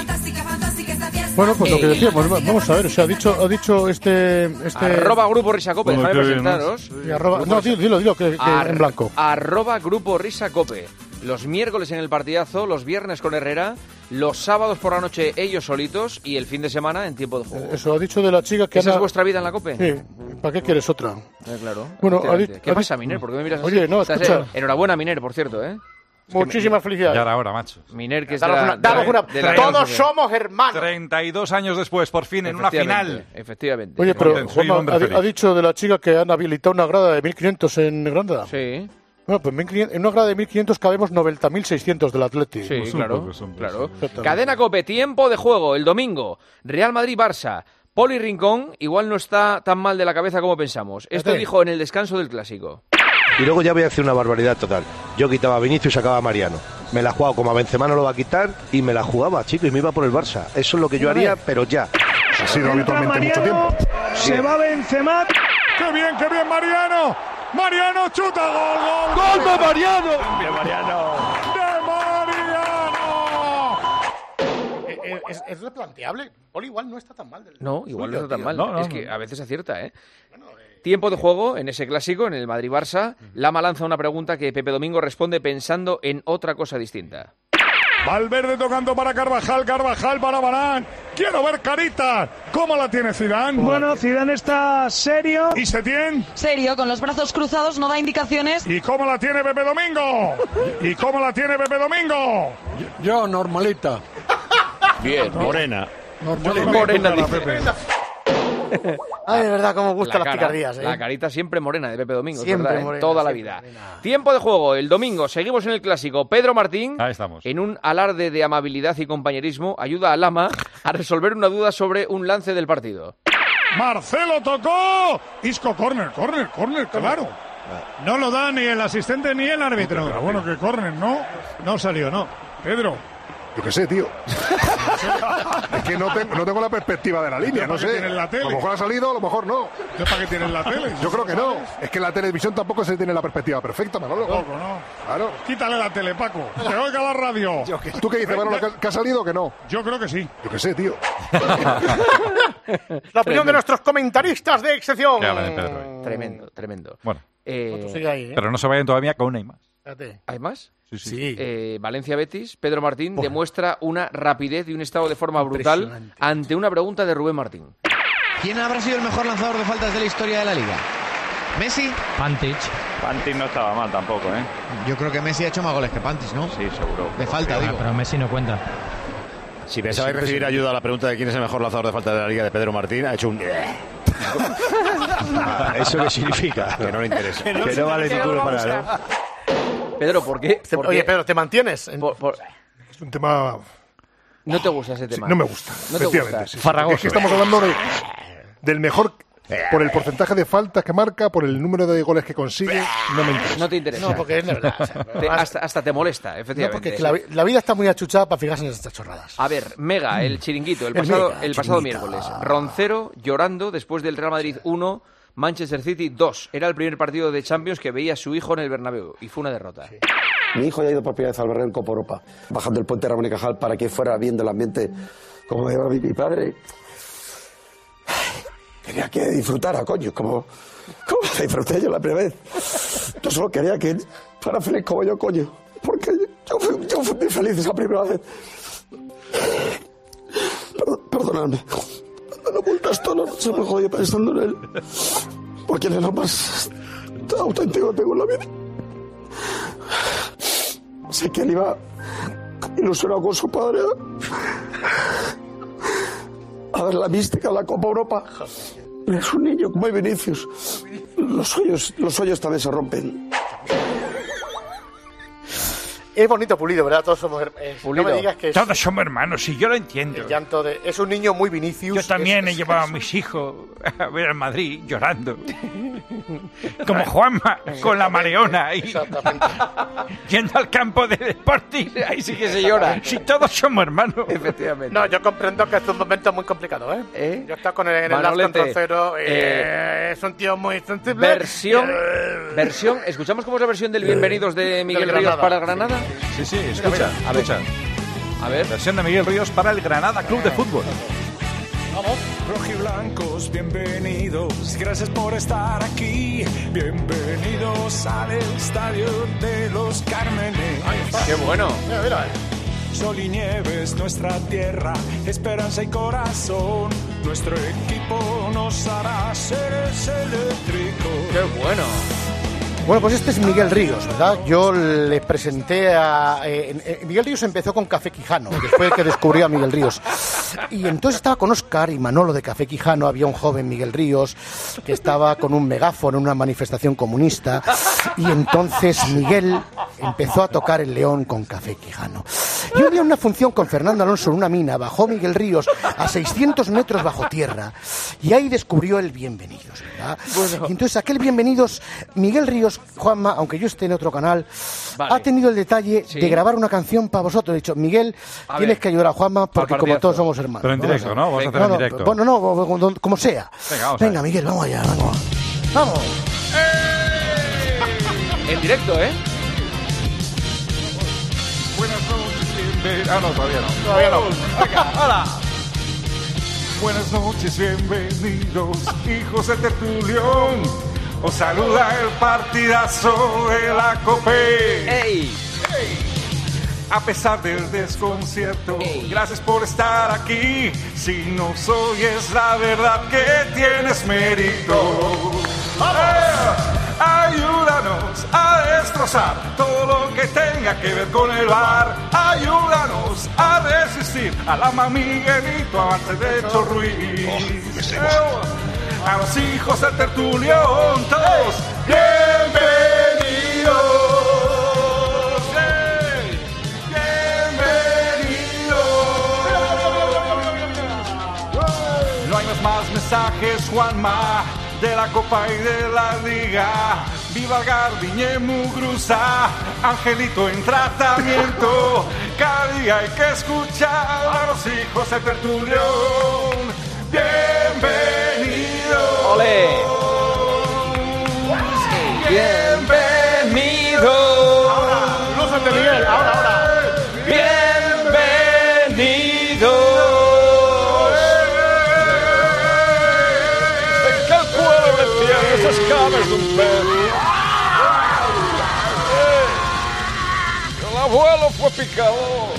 [SPEAKER 33] Bueno, pues
[SPEAKER 3] Ey.
[SPEAKER 33] lo que decíamos, vamos a ver, o sea, ha dicho, ha dicho este... este...
[SPEAKER 3] Arroba Grupo Risa Cope, bueno, déjame presentaros.
[SPEAKER 33] Y arroba... No, dilo, dilo, dilo que, que
[SPEAKER 3] Ar...
[SPEAKER 33] en blanco.
[SPEAKER 3] Arroba Grupo Risa Cope. Los miércoles en el partidazo, los viernes con Herrera, los sábados por la noche ellos solitos y el fin de semana en tiempo de juego.
[SPEAKER 33] Eso ha dicho de la chica que...
[SPEAKER 3] ¿Esa
[SPEAKER 33] Ana...
[SPEAKER 3] es vuestra vida en la COPE?
[SPEAKER 33] Sí. ¿Para qué quieres otra?
[SPEAKER 3] Eh, claro.
[SPEAKER 33] Bueno, ha di...
[SPEAKER 3] ¿Qué pasa, Miner? ¿Por qué me miras así?
[SPEAKER 33] Oye, no, escucha.
[SPEAKER 3] Eh, enhorabuena, Miner, por cierto, ¿eh?
[SPEAKER 33] Muchísimas felicidades.
[SPEAKER 34] Ya era hora, macho.
[SPEAKER 3] Miner, que es
[SPEAKER 33] Daros
[SPEAKER 3] de la,
[SPEAKER 33] una, daros
[SPEAKER 3] de,
[SPEAKER 33] una,
[SPEAKER 3] de la,
[SPEAKER 33] todos
[SPEAKER 3] de
[SPEAKER 33] somos hermanos.
[SPEAKER 34] treinta y dos años después, por fin, en una final.
[SPEAKER 3] Efectivamente.
[SPEAKER 33] Oye, pero Juanma, ha, ha dicho de la chica que han habilitado una grada de mil quinientos en Granada.
[SPEAKER 3] Sí.
[SPEAKER 33] Bueno, pues en una grada de mil quinientos cabemos noventa mil seiscientos del Atleti.
[SPEAKER 3] Sí, claro, claro. Cadena COPE, tiempo de juego, el domingo. Real Madrid-Barça. Poli Rincón igual no está tan mal de la cabeza como pensamos. Esto
[SPEAKER 33] Fíjate.
[SPEAKER 3] dijo en el descanso del Clásico.
[SPEAKER 5] Y luego ya voy a hacer una barbaridad total. Yo quitaba a Vinicius y sacaba a Mariano. Me la jugaba como a Benzema no lo va a quitar y me la jugaba, chico, y me iba por el Barça. Eso es lo que yo haría, pero ya.
[SPEAKER 17] Ha sido habitualmente mucho tiempo.
[SPEAKER 5] Se
[SPEAKER 17] va Benzema. ¡Qué bien, qué bien, Mariano! ¡Mariano chuta! ¡Gol, gol! ¡Gol de Mariano! ¡De Mariano! ¡De Mariano!
[SPEAKER 33] Es, es replanteable. Poli igual no está tan mal. Del...
[SPEAKER 3] No, igual
[SPEAKER 33] suyo,
[SPEAKER 3] no está tan
[SPEAKER 33] tío.
[SPEAKER 3] mal.
[SPEAKER 33] No, no,
[SPEAKER 3] es
[SPEAKER 33] no.
[SPEAKER 3] que a veces acierta, ¿eh? Bueno, eh... Tiempo de juego en ese clásico, en el Madrid-Barça. Lama lanza una pregunta que Pepe Domingo responde pensando en otra cosa distinta.
[SPEAKER 17] Valverde tocando para Carvajal, Carvajal para Varane. Quiero ver caritas. ¿Cómo la tiene Zidane?
[SPEAKER 6] Bueno, Zidane está serio.
[SPEAKER 17] ¿Y Setién?
[SPEAKER 6] Serio, con los brazos cruzados, no da indicaciones.
[SPEAKER 17] ¿Y cómo la tiene Pepe Domingo? ¿Y cómo la tiene Pepe Domingo?
[SPEAKER 33] Yo, normalita.
[SPEAKER 3] Bien,
[SPEAKER 33] morena.
[SPEAKER 3] Normalita. Morena, dice.
[SPEAKER 33] Ay, de verdad, cómo gustan
[SPEAKER 3] La
[SPEAKER 33] las
[SPEAKER 3] cara,
[SPEAKER 33] picardías, ¿eh?
[SPEAKER 3] La carita siempre morena de Pepe Domingo,
[SPEAKER 33] Siempre
[SPEAKER 3] ¿verdad?
[SPEAKER 33] morena,
[SPEAKER 3] Toda la
[SPEAKER 33] siempre
[SPEAKER 3] vida.
[SPEAKER 33] morena.
[SPEAKER 3] Tiempo de juego, el domingo. Seguimos en el clásico. Pedro Martín,
[SPEAKER 34] Ahí estamos.
[SPEAKER 3] en un alarde de amabilidad y compañerismo, ayuda a Lama a resolver una duda sobre un lance del partido.
[SPEAKER 17] Marcelo tocó. Isco, córner, córner, córner, claro.
[SPEAKER 6] No lo da ni el asistente ni el árbitro.
[SPEAKER 17] Pero bueno, que córner, ¿no?
[SPEAKER 6] No salió, no.
[SPEAKER 17] Pedro.
[SPEAKER 7] Yo qué sé, tío. Es que no, te, no tengo la perspectiva de la línea, no sé.
[SPEAKER 17] Tienes la tele.
[SPEAKER 7] A lo mejor ha salido, a lo mejor no.
[SPEAKER 17] ¿Para qué tienes la tele?
[SPEAKER 7] Yo creo que no. Es que en la televisión tampoco se tiene la perspectiva perfecta, Manolo.
[SPEAKER 17] Tampoco, ¿no?
[SPEAKER 7] Claro.
[SPEAKER 17] Quítale la tele, Paco. Que oiga la radio.
[SPEAKER 7] ¿Tú qué dices, Manolo, que, que ha salido o que no?
[SPEAKER 17] Yo creo que sí.
[SPEAKER 7] Yo qué sé, tío.
[SPEAKER 33] La opinión de nuestros comentaristas de excepción.
[SPEAKER 3] Tremendo, tremendo.
[SPEAKER 34] Bueno.
[SPEAKER 3] Eh,
[SPEAKER 33] sigue ahí, ¿eh?
[SPEAKER 34] Pero no se vayan todavía, que aún hay más.
[SPEAKER 33] Fíjate.
[SPEAKER 3] ¿Hay más?
[SPEAKER 34] Sí, sí.
[SPEAKER 33] Sí.
[SPEAKER 3] Eh, Valencia-Betis, Pedro Martín demuestra una rapidez y un estado de forma brutal ante una pregunta de Rubén Martín.
[SPEAKER 8] ¿Quién habrá sido el mejor lanzador de faltas de la historia de la Liga? ¿Messi?
[SPEAKER 11] Pantic. Pantic no estaba mal tampoco, ¿eh?
[SPEAKER 8] Yo creo que Messi ha hecho más goles que Pantic, ¿no?
[SPEAKER 11] Sí, seguro.
[SPEAKER 8] De falta, digo.
[SPEAKER 11] Pero Messi no cuenta.
[SPEAKER 12] Si pensabais recibir ayuda a la pregunta de quién es el mejor lanzador de faltas de la Liga de Pedro Martín, ha hecho un... ¿Eso qué significa? Que no le interesa. Que no, que no vale ninguno para él.
[SPEAKER 3] Pedro, ¿por qué? ¿Por
[SPEAKER 33] Oye,
[SPEAKER 3] qué?
[SPEAKER 33] Pedro, ¿te mantienes?
[SPEAKER 3] Por, por...
[SPEAKER 7] Es un tema...
[SPEAKER 3] No te gusta ese tema.
[SPEAKER 7] Sí, no me gusta,
[SPEAKER 3] No te
[SPEAKER 7] efectivamente.
[SPEAKER 3] gusta.
[SPEAKER 7] Sí, sí, es que estamos hablando de, del mejor... Por el porcentaje de faltas que marca, por el número de goles que consigue, no me interesa.
[SPEAKER 3] No te interesa.
[SPEAKER 33] No, porque es verdad. O sea,
[SPEAKER 3] te, hasta, hasta te molesta, efectivamente.
[SPEAKER 33] No, porque la, la vida está muy achuchada para fijarse en estas chorradas.
[SPEAKER 3] A ver, Mega, el chiringuito, el
[SPEAKER 33] El
[SPEAKER 3] pasado,
[SPEAKER 33] Mega,
[SPEAKER 3] el pasado
[SPEAKER 33] chiringuito.
[SPEAKER 3] miércoles. Roncero llorando después del Real Madrid uno, Manchester City dos. Era el primer partido de Champions que veía a su hijo en el Bernabéu y fue una derrota.
[SPEAKER 14] Sí. Mi hijo ya ha ido por primera vez al Bernabéu en Copa Europa, bajando el puente Ramón y Cajal para que fuera viendo el ambiente como era mi, mi padre. quería que disfrutara, coño, como, como disfruté yo la primera vez. Yo solo quería que fuera feliz como yo, coño, porque yo fui, yo fui muy feliz esa primera vez. Perdón, perdonadme, dando vueltas toda la noche me jodí pensando en él, porque él es lo más auténtico que tengo en la vida. Sé que él iba ilusionado con su padre a ver la mística de la Copa Europa. Es un niño como hay Vinicius. Los sueños, los sueños también se rompen.
[SPEAKER 33] Es bonito Pulido, ¿verdad? Todos somos hermanos. No me digas que es...
[SPEAKER 34] Todos somos hermanos, sí, yo lo entiendo.
[SPEAKER 33] El llanto de... Es un niño muy Vinicius.
[SPEAKER 34] Yo también
[SPEAKER 33] es,
[SPEAKER 34] he llevado es... a mis hijos a ver al Madrid llorando. Como Juanma, con la Mareona. Y... Yendo al campo de Sporting.
[SPEAKER 3] Ahí sí que se llora.
[SPEAKER 34] Sí, todos somos hermanos.
[SPEAKER 3] Efectivamente.
[SPEAKER 33] No, yo comprendo que es un momento muy complicado, ¿eh? ¿Eh? Yo he estado con él en el Last Control Cero. Eh, eh, es un tío muy sensible.
[SPEAKER 3] Versión, versión, ¿escuchamos cómo es la versión del Bienvenidos de Miguel Ríos para el Granada?
[SPEAKER 34] Sí, sí, escucha,
[SPEAKER 3] a ver.
[SPEAKER 34] escucha.
[SPEAKER 3] A ver.
[SPEAKER 34] Versión de Miguel Ríos para el Granada Club de Fútbol.
[SPEAKER 33] Vamos.
[SPEAKER 17] Rojiblancos, bienvenidos. Gracias por estar aquí. Bienvenidos al estadio de los Cármenes.
[SPEAKER 3] ¡Qué bueno!
[SPEAKER 33] Mira, mira.
[SPEAKER 17] Sol y nieve es nuestra tierra, esperanza y corazón. Nuestro equipo nos hará seres eléctricos.
[SPEAKER 3] ¡Qué bueno!
[SPEAKER 33] Bueno, pues este es Miguel Ríos, ¿verdad? Yo le presenté a... Eh, eh, Miguel Ríos empezó con Café Quijano, después de que descubrió a Miguel Ríos. Y entonces estaba con Óscar y Manolo de Café Quijano, había un joven Miguel Ríos que estaba con un megáfono en una manifestación comunista, y entonces Miguel empezó a tocar el león con Café Quijano. Y un día en una función con Fernando Alonso en una mina, bajó Miguel Ríos a seiscientos metros bajo tierra, y ahí descubrió el Bienvenidos, ¿verdad? Bueno. Y entonces aquel Bienvenidos, Miguel Ríos, Juanma, aunque yo esté en otro canal, vale, ha tenido el detalle sí. de grabar una canción para vosotros. He dicho, Miguel, a tienes ver. que ayudar a Juanma porque como todos somos hermanos.
[SPEAKER 34] Pero en directo, ¿no? Vamos a hacer
[SPEAKER 33] no,
[SPEAKER 34] en directo.
[SPEAKER 33] No, bueno, no, como sea.
[SPEAKER 34] Venga, vamos
[SPEAKER 33] Venga Miguel, vamos allá, vamos. Vamos.
[SPEAKER 3] ¡Eh! En directo, ¿eh?
[SPEAKER 17] Buenas noches, bienvenidos. Ah, no, todavía no.
[SPEAKER 33] Todavía no.
[SPEAKER 17] Venga, hola. Buenas noches, bienvenidos, hijos de Tertulión. Os saluda el partidazo de la COPE.
[SPEAKER 3] ¡Ey!
[SPEAKER 17] ¡Ey! A pesar del desconcierto,
[SPEAKER 3] ¡Ey!
[SPEAKER 17] Gracias por estar aquí. Si nos oyes, la verdad que tienes mérito. ¡Eh! Ayúdanos a destrozar todo lo que tenga que ver con el bar. Ayúdanos a resistir a la mami Miguelito, avance de Hecho Ruiz. Oh, a los hijos del Tertulión, todos bienvenidos. ¡Hey! Bienvenidos. No hay más mensajes, Juanma, de la Copa y de la Liga. Viva Garbiñe Muguruza, Angelito en tratamiento. Cada día hay que escuchar a los hijos del Tertulión. Bienvenidos.
[SPEAKER 3] ¡Ole!
[SPEAKER 33] Bienvenidos. Ahora, lúcete, Miguel, ahora, ahora.
[SPEAKER 3] Bienvenidos.
[SPEAKER 33] ¿En qué pueblo tiene esas cabras de un perro? El abuelo fue picador.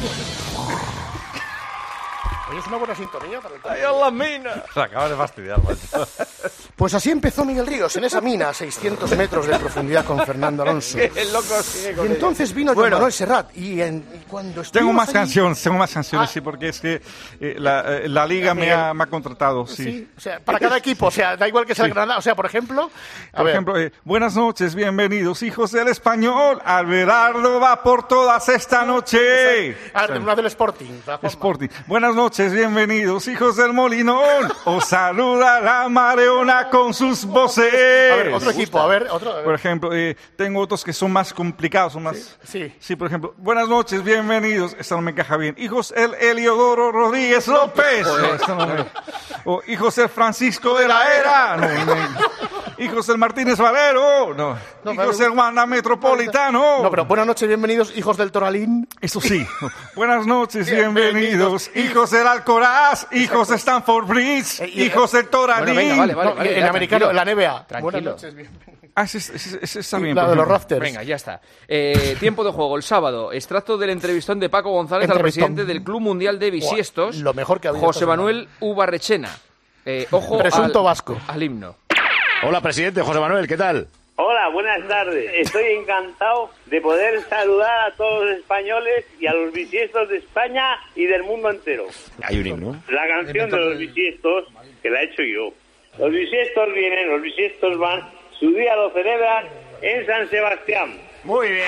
[SPEAKER 33] Es una buena sintonía para el
[SPEAKER 3] ¡ahí en la mina!
[SPEAKER 34] Se acaba de fastidiar, macho.
[SPEAKER 33] Pues así empezó Miguel Ríos, en esa mina a seiscientos metros de profundidad con Fernando Alonso.
[SPEAKER 3] El loco sigue con
[SPEAKER 33] y entonces vino
[SPEAKER 3] bueno.
[SPEAKER 33] Manuel Serrat y, en, y cuando
[SPEAKER 34] tengo más
[SPEAKER 33] allí...
[SPEAKER 34] canciones, tengo más canciones,
[SPEAKER 33] ah.
[SPEAKER 34] sí, porque es que eh, la, eh, la Liga me ha, me ha contratado, sí.
[SPEAKER 33] sí. O sea, para cada equipo, o sea, da igual que sea sí. el Granada, o sea, por ejemplo...
[SPEAKER 34] A por ver. ejemplo, eh, buenas noches, bienvenidos, hijos del Español. Alberardo va por todas esta noche.
[SPEAKER 33] Ah, sí. Una del Sporting.
[SPEAKER 34] Sporting. Buenas noches, bienvenidos, hijos del Molinón. Os saluda la Mareona con sus voces. A
[SPEAKER 33] ver, otro equipo, a ver, otro. A ver.
[SPEAKER 34] Por ejemplo, eh, tengo otros que son más complicados, son más...
[SPEAKER 33] Sí, sí.
[SPEAKER 34] Sí, por ejemplo, buenas noches, bienvenidos. Esta no me encaja bien. Hijos el Heliodoro Rodríguez López. No, esto no me... O hijos el Francisco de la Era. No, no. hijos del Martínez Valero, no,
[SPEAKER 33] No,
[SPEAKER 34] hijos
[SPEAKER 33] pero-
[SPEAKER 34] del Wanda Metropolitano.
[SPEAKER 33] No, pero buenas noches, bienvenidos, hijos del Toralín.
[SPEAKER 34] Eso sí. Buenas noches, bienvenidos, hijos del Alcoraz, hijos de Stanford Bridge, hijos del Toralín.
[SPEAKER 3] Bueno, venga, vale, vale,
[SPEAKER 33] No,
[SPEAKER 3] vale,
[SPEAKER 33] en
[SPEAKER 3] ya,
[SPEAKER 33] americano,
[SPEAKER 3] tranquilo.
[SPEAKER 33] en la N B A.
[SPEAKER 3] Tranquilo.
[SPEAKER 33] Buenas noches, bienvenidos.
[SPEAKER 34] Ah, ese, ese- ese está bien.
[SPEAKER 33] La
[SPEAKER 34] por
[SPEAKER 33] de los
[SPEAKER 34] ejemplo.
[SPEAKER 33] Rafters.
[SPEAKER 3] Venga, ya está. Eh, tiempo de juego, el sábado. Extracto del entrevistón de Paco González al
[SPEAKER 33] Entrevistón.
[SPEAKER 3] presidente del Club Mundial de Bisiestos,
[SPEAKER 33] Lo mejor que ha habido
[SPEAKER 3] José
[SPEAKER 33] esta semana.
[SPEAKER 3] Manuel Ubarrechena. Eh, ojo
[SPEAKER 33] Presunto
[SPEAKER 3] al,
[SPEAKER 33] vasco.
[SPEAKER 3] al himno.
[SPEAKER 12] Hola, presidente José Manuel, ¿qué tal?
[SPEAKER 9] Hola, buenas tardes. Estoy encantado de poder saludar a todos los españoles y a los bisiestos de España y del mundo entero.
[SPEAKER 12] Hay un himno.
[SPEAKER 9] La canción de los bisiestos, que la he hecho yo. Los bisiestos vienen, los bisiestos van, su día lo celebran en San Sebastián.
[SPEAKER 12] Muy bien.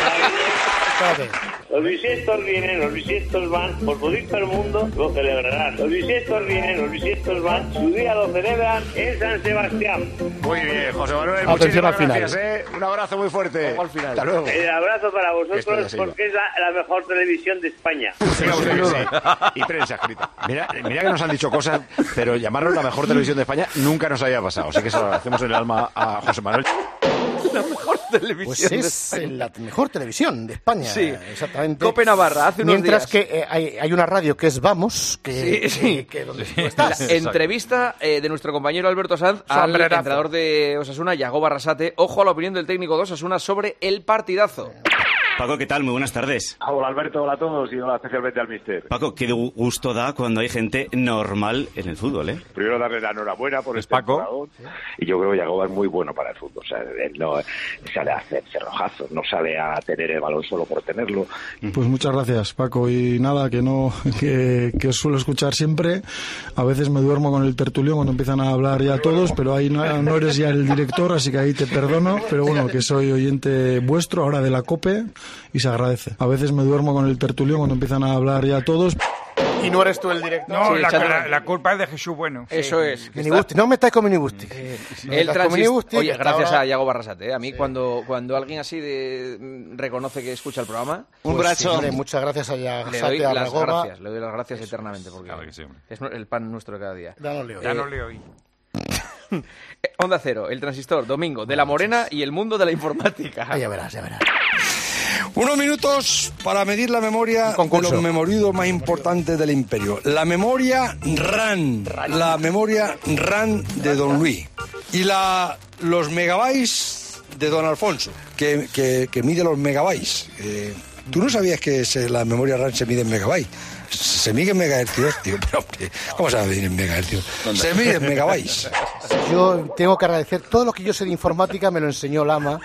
[SPEAKER 9] Los bisiestos vienen, los bisiestos van, por todito el mundo lo celebrarán. Los bisiestos vienen, los bisiestos van, su día lo celebran en San Sebastián.
[SPEAKER 12] Muy bien, José Manuel,
[SPEAKER 33] Atención
[SPEAKER 12] muchísimas
[SPEAKER 33] al final.
[SPEAKER 12] gracias, ¿eh? Un abrazo muy fuerte.
[SPEAKER 3] al final.
[SPEAKER 12] Hasta luego.
[SPEAKER 9] El abrazo para
[SPEAKER 12] Esto ya
[SPEAKER 9] vosotros
[SPEAKER 12] se iba.
[SPEAKER 9] porque es la, la mejor televisión de España.
[SPEAKER 12] Diga usted que sí. Y prensa escrita. Mira, mira que nos han dicho cosas, pero llamarnos la mejor televisión de España nunca nos había pasado. Así que se lo agradecemos en el alma a José Manuel.
[SPEAKER 3] La mejor televisión
[SPEAKER 33] Pues
[SPEAKER 3] de
[SPEAKER 33] es
[SPEAKER 3] España.
[SPEAKER 33] la mejor televisión de España.
[SPEAKER 3] Sí.
[SPEAKER 33] Exactamente.
[SPEAKER 3] Cope Navarra, hace unos
[SPEAKER 33] Mientras
[SPEAKER 3] días.
[SPEAKER 33] que eh, hay, hay una radio que es Vamos, que,
[SPEAKER 3] Sí,
[SPEAKER 33] que-
[SPEAKER 3] sí.
[SPEAKER 33] que donde tú estás.
[SPEAKER 3] La entrevista eh, de nuestro compañero Alberto Sanz al
[SPEAKER 33] Sombrerazo.
[SPEAKER 3] entrenador de Osasuna, Yago Barrasate. Ojo a la opinión del técnico de Osasuna sobre el partidazo.
[SPEAKER 10] Paco, ¿qué tal? Muy buenas tardes.
[SPEAKER 11] Hola Alberto, hola a todos y hola especialmente al mister.
[SPEAKER 10] Paco, qué gu- gusto da cuando hay gente normal en el fútbol, ¿eh?
[SPEAKER 11] Primero darle la enhorabuena por
[SPEAKER 34] ¿Es
[SPEAKER 11] este
[SPEAKER 34] Paco?
[SPEAKER 11] jugador. Y yo creo que Yagoba es muy bueno para el fútbol. O sea, él no sale a hacer cerrojazos, no sale a tener el balón solo por tenerlo.
[SPEAKER 13] Pues muchas gracias, Paco. Y nada, que no, que, que os suelo escuchar siempre. A veces me duermo con el tertulión cuando empiezan a hablar ya todos, pero ahí no, no eres ya el director, así que ahí te perdono. Pero bueno, que soy oyente vuestro, ahora de la COPE, y se agradece. A veces me duermo con el tertulión cuando empiezan a hablar ya todos.
[SPEAKER 33] Y no eres tú el director.
[SPEAKER 34] No,
[SPEAKER 33] Sí,
[SPEAKER 34] la,
[SPEAKER 33] echándole-
[SPEAKER 34] la- la culpa es de Jesús Bueno.
[SPEAKER 3] Eso es. que
[SPEAKER 33] Minibusti. No me estáis con Minibusti. No me
[SPEAKER 3] El
[SPEAKER 33] estáis con
[SPEAKER 3] transist-
[SPEAKER 33] Minibusti,
[SPEAKER 3] Oye,
[SPEAKER 33] que hasta
[SPEAKER 3] gracias
[SPEAKER 33] ahora-
[SPEAKER 3] a Yago Barrasate. ¿eh? A mí, cuando, cuando alguien así de, mm, reconoce que escucha el programa,
[SPEAKER 33] Pues sí, hombre, muchas gracias a Yago,
[SPEAKER 3] le doy
[SPEAKER 33] a
[SPEAKER 3] las
[SPEAKER 33] Ragoba.
[SPEAKER 3] gracias. Le doy las gracias eternamente porque
[SPEAKER 34] Claro que sí, hombre.
[SPEAKER 3] es el pan nuestro de cada día.
[SPEAKER 33] Dánosle hoy.
[SPEAKER 34] Ya
[SPEAKER 3] Eh,
[SPEAKER 34] no le oí.
[SPEAKER 3] Onda Cero, El Transistor, domingo, de la Morena y el mundo de la informática.
[SPEAKER 33] Ah, ya verás, ya verás.
[SPEAKER 15] Unos minutos para medir la memoria de los memoridos más importantes del imperio. La memoria RAM, la memoria RAM de Don Luis. Y la, los megabytes de Don Alfonso, que, que, que mide los megabytes. Eh, ¿Tú no sabías que se, la memoria RAM se mide en megabytes? Se mide en megahercios, tío. Pero, hombre, ¿cómo se va a medir en megahercios? Se mide en megabytes.
[SPEAKER 33] Yo tengo que agradecer todo lo que yo sé de informática, me lo enseñó Lama.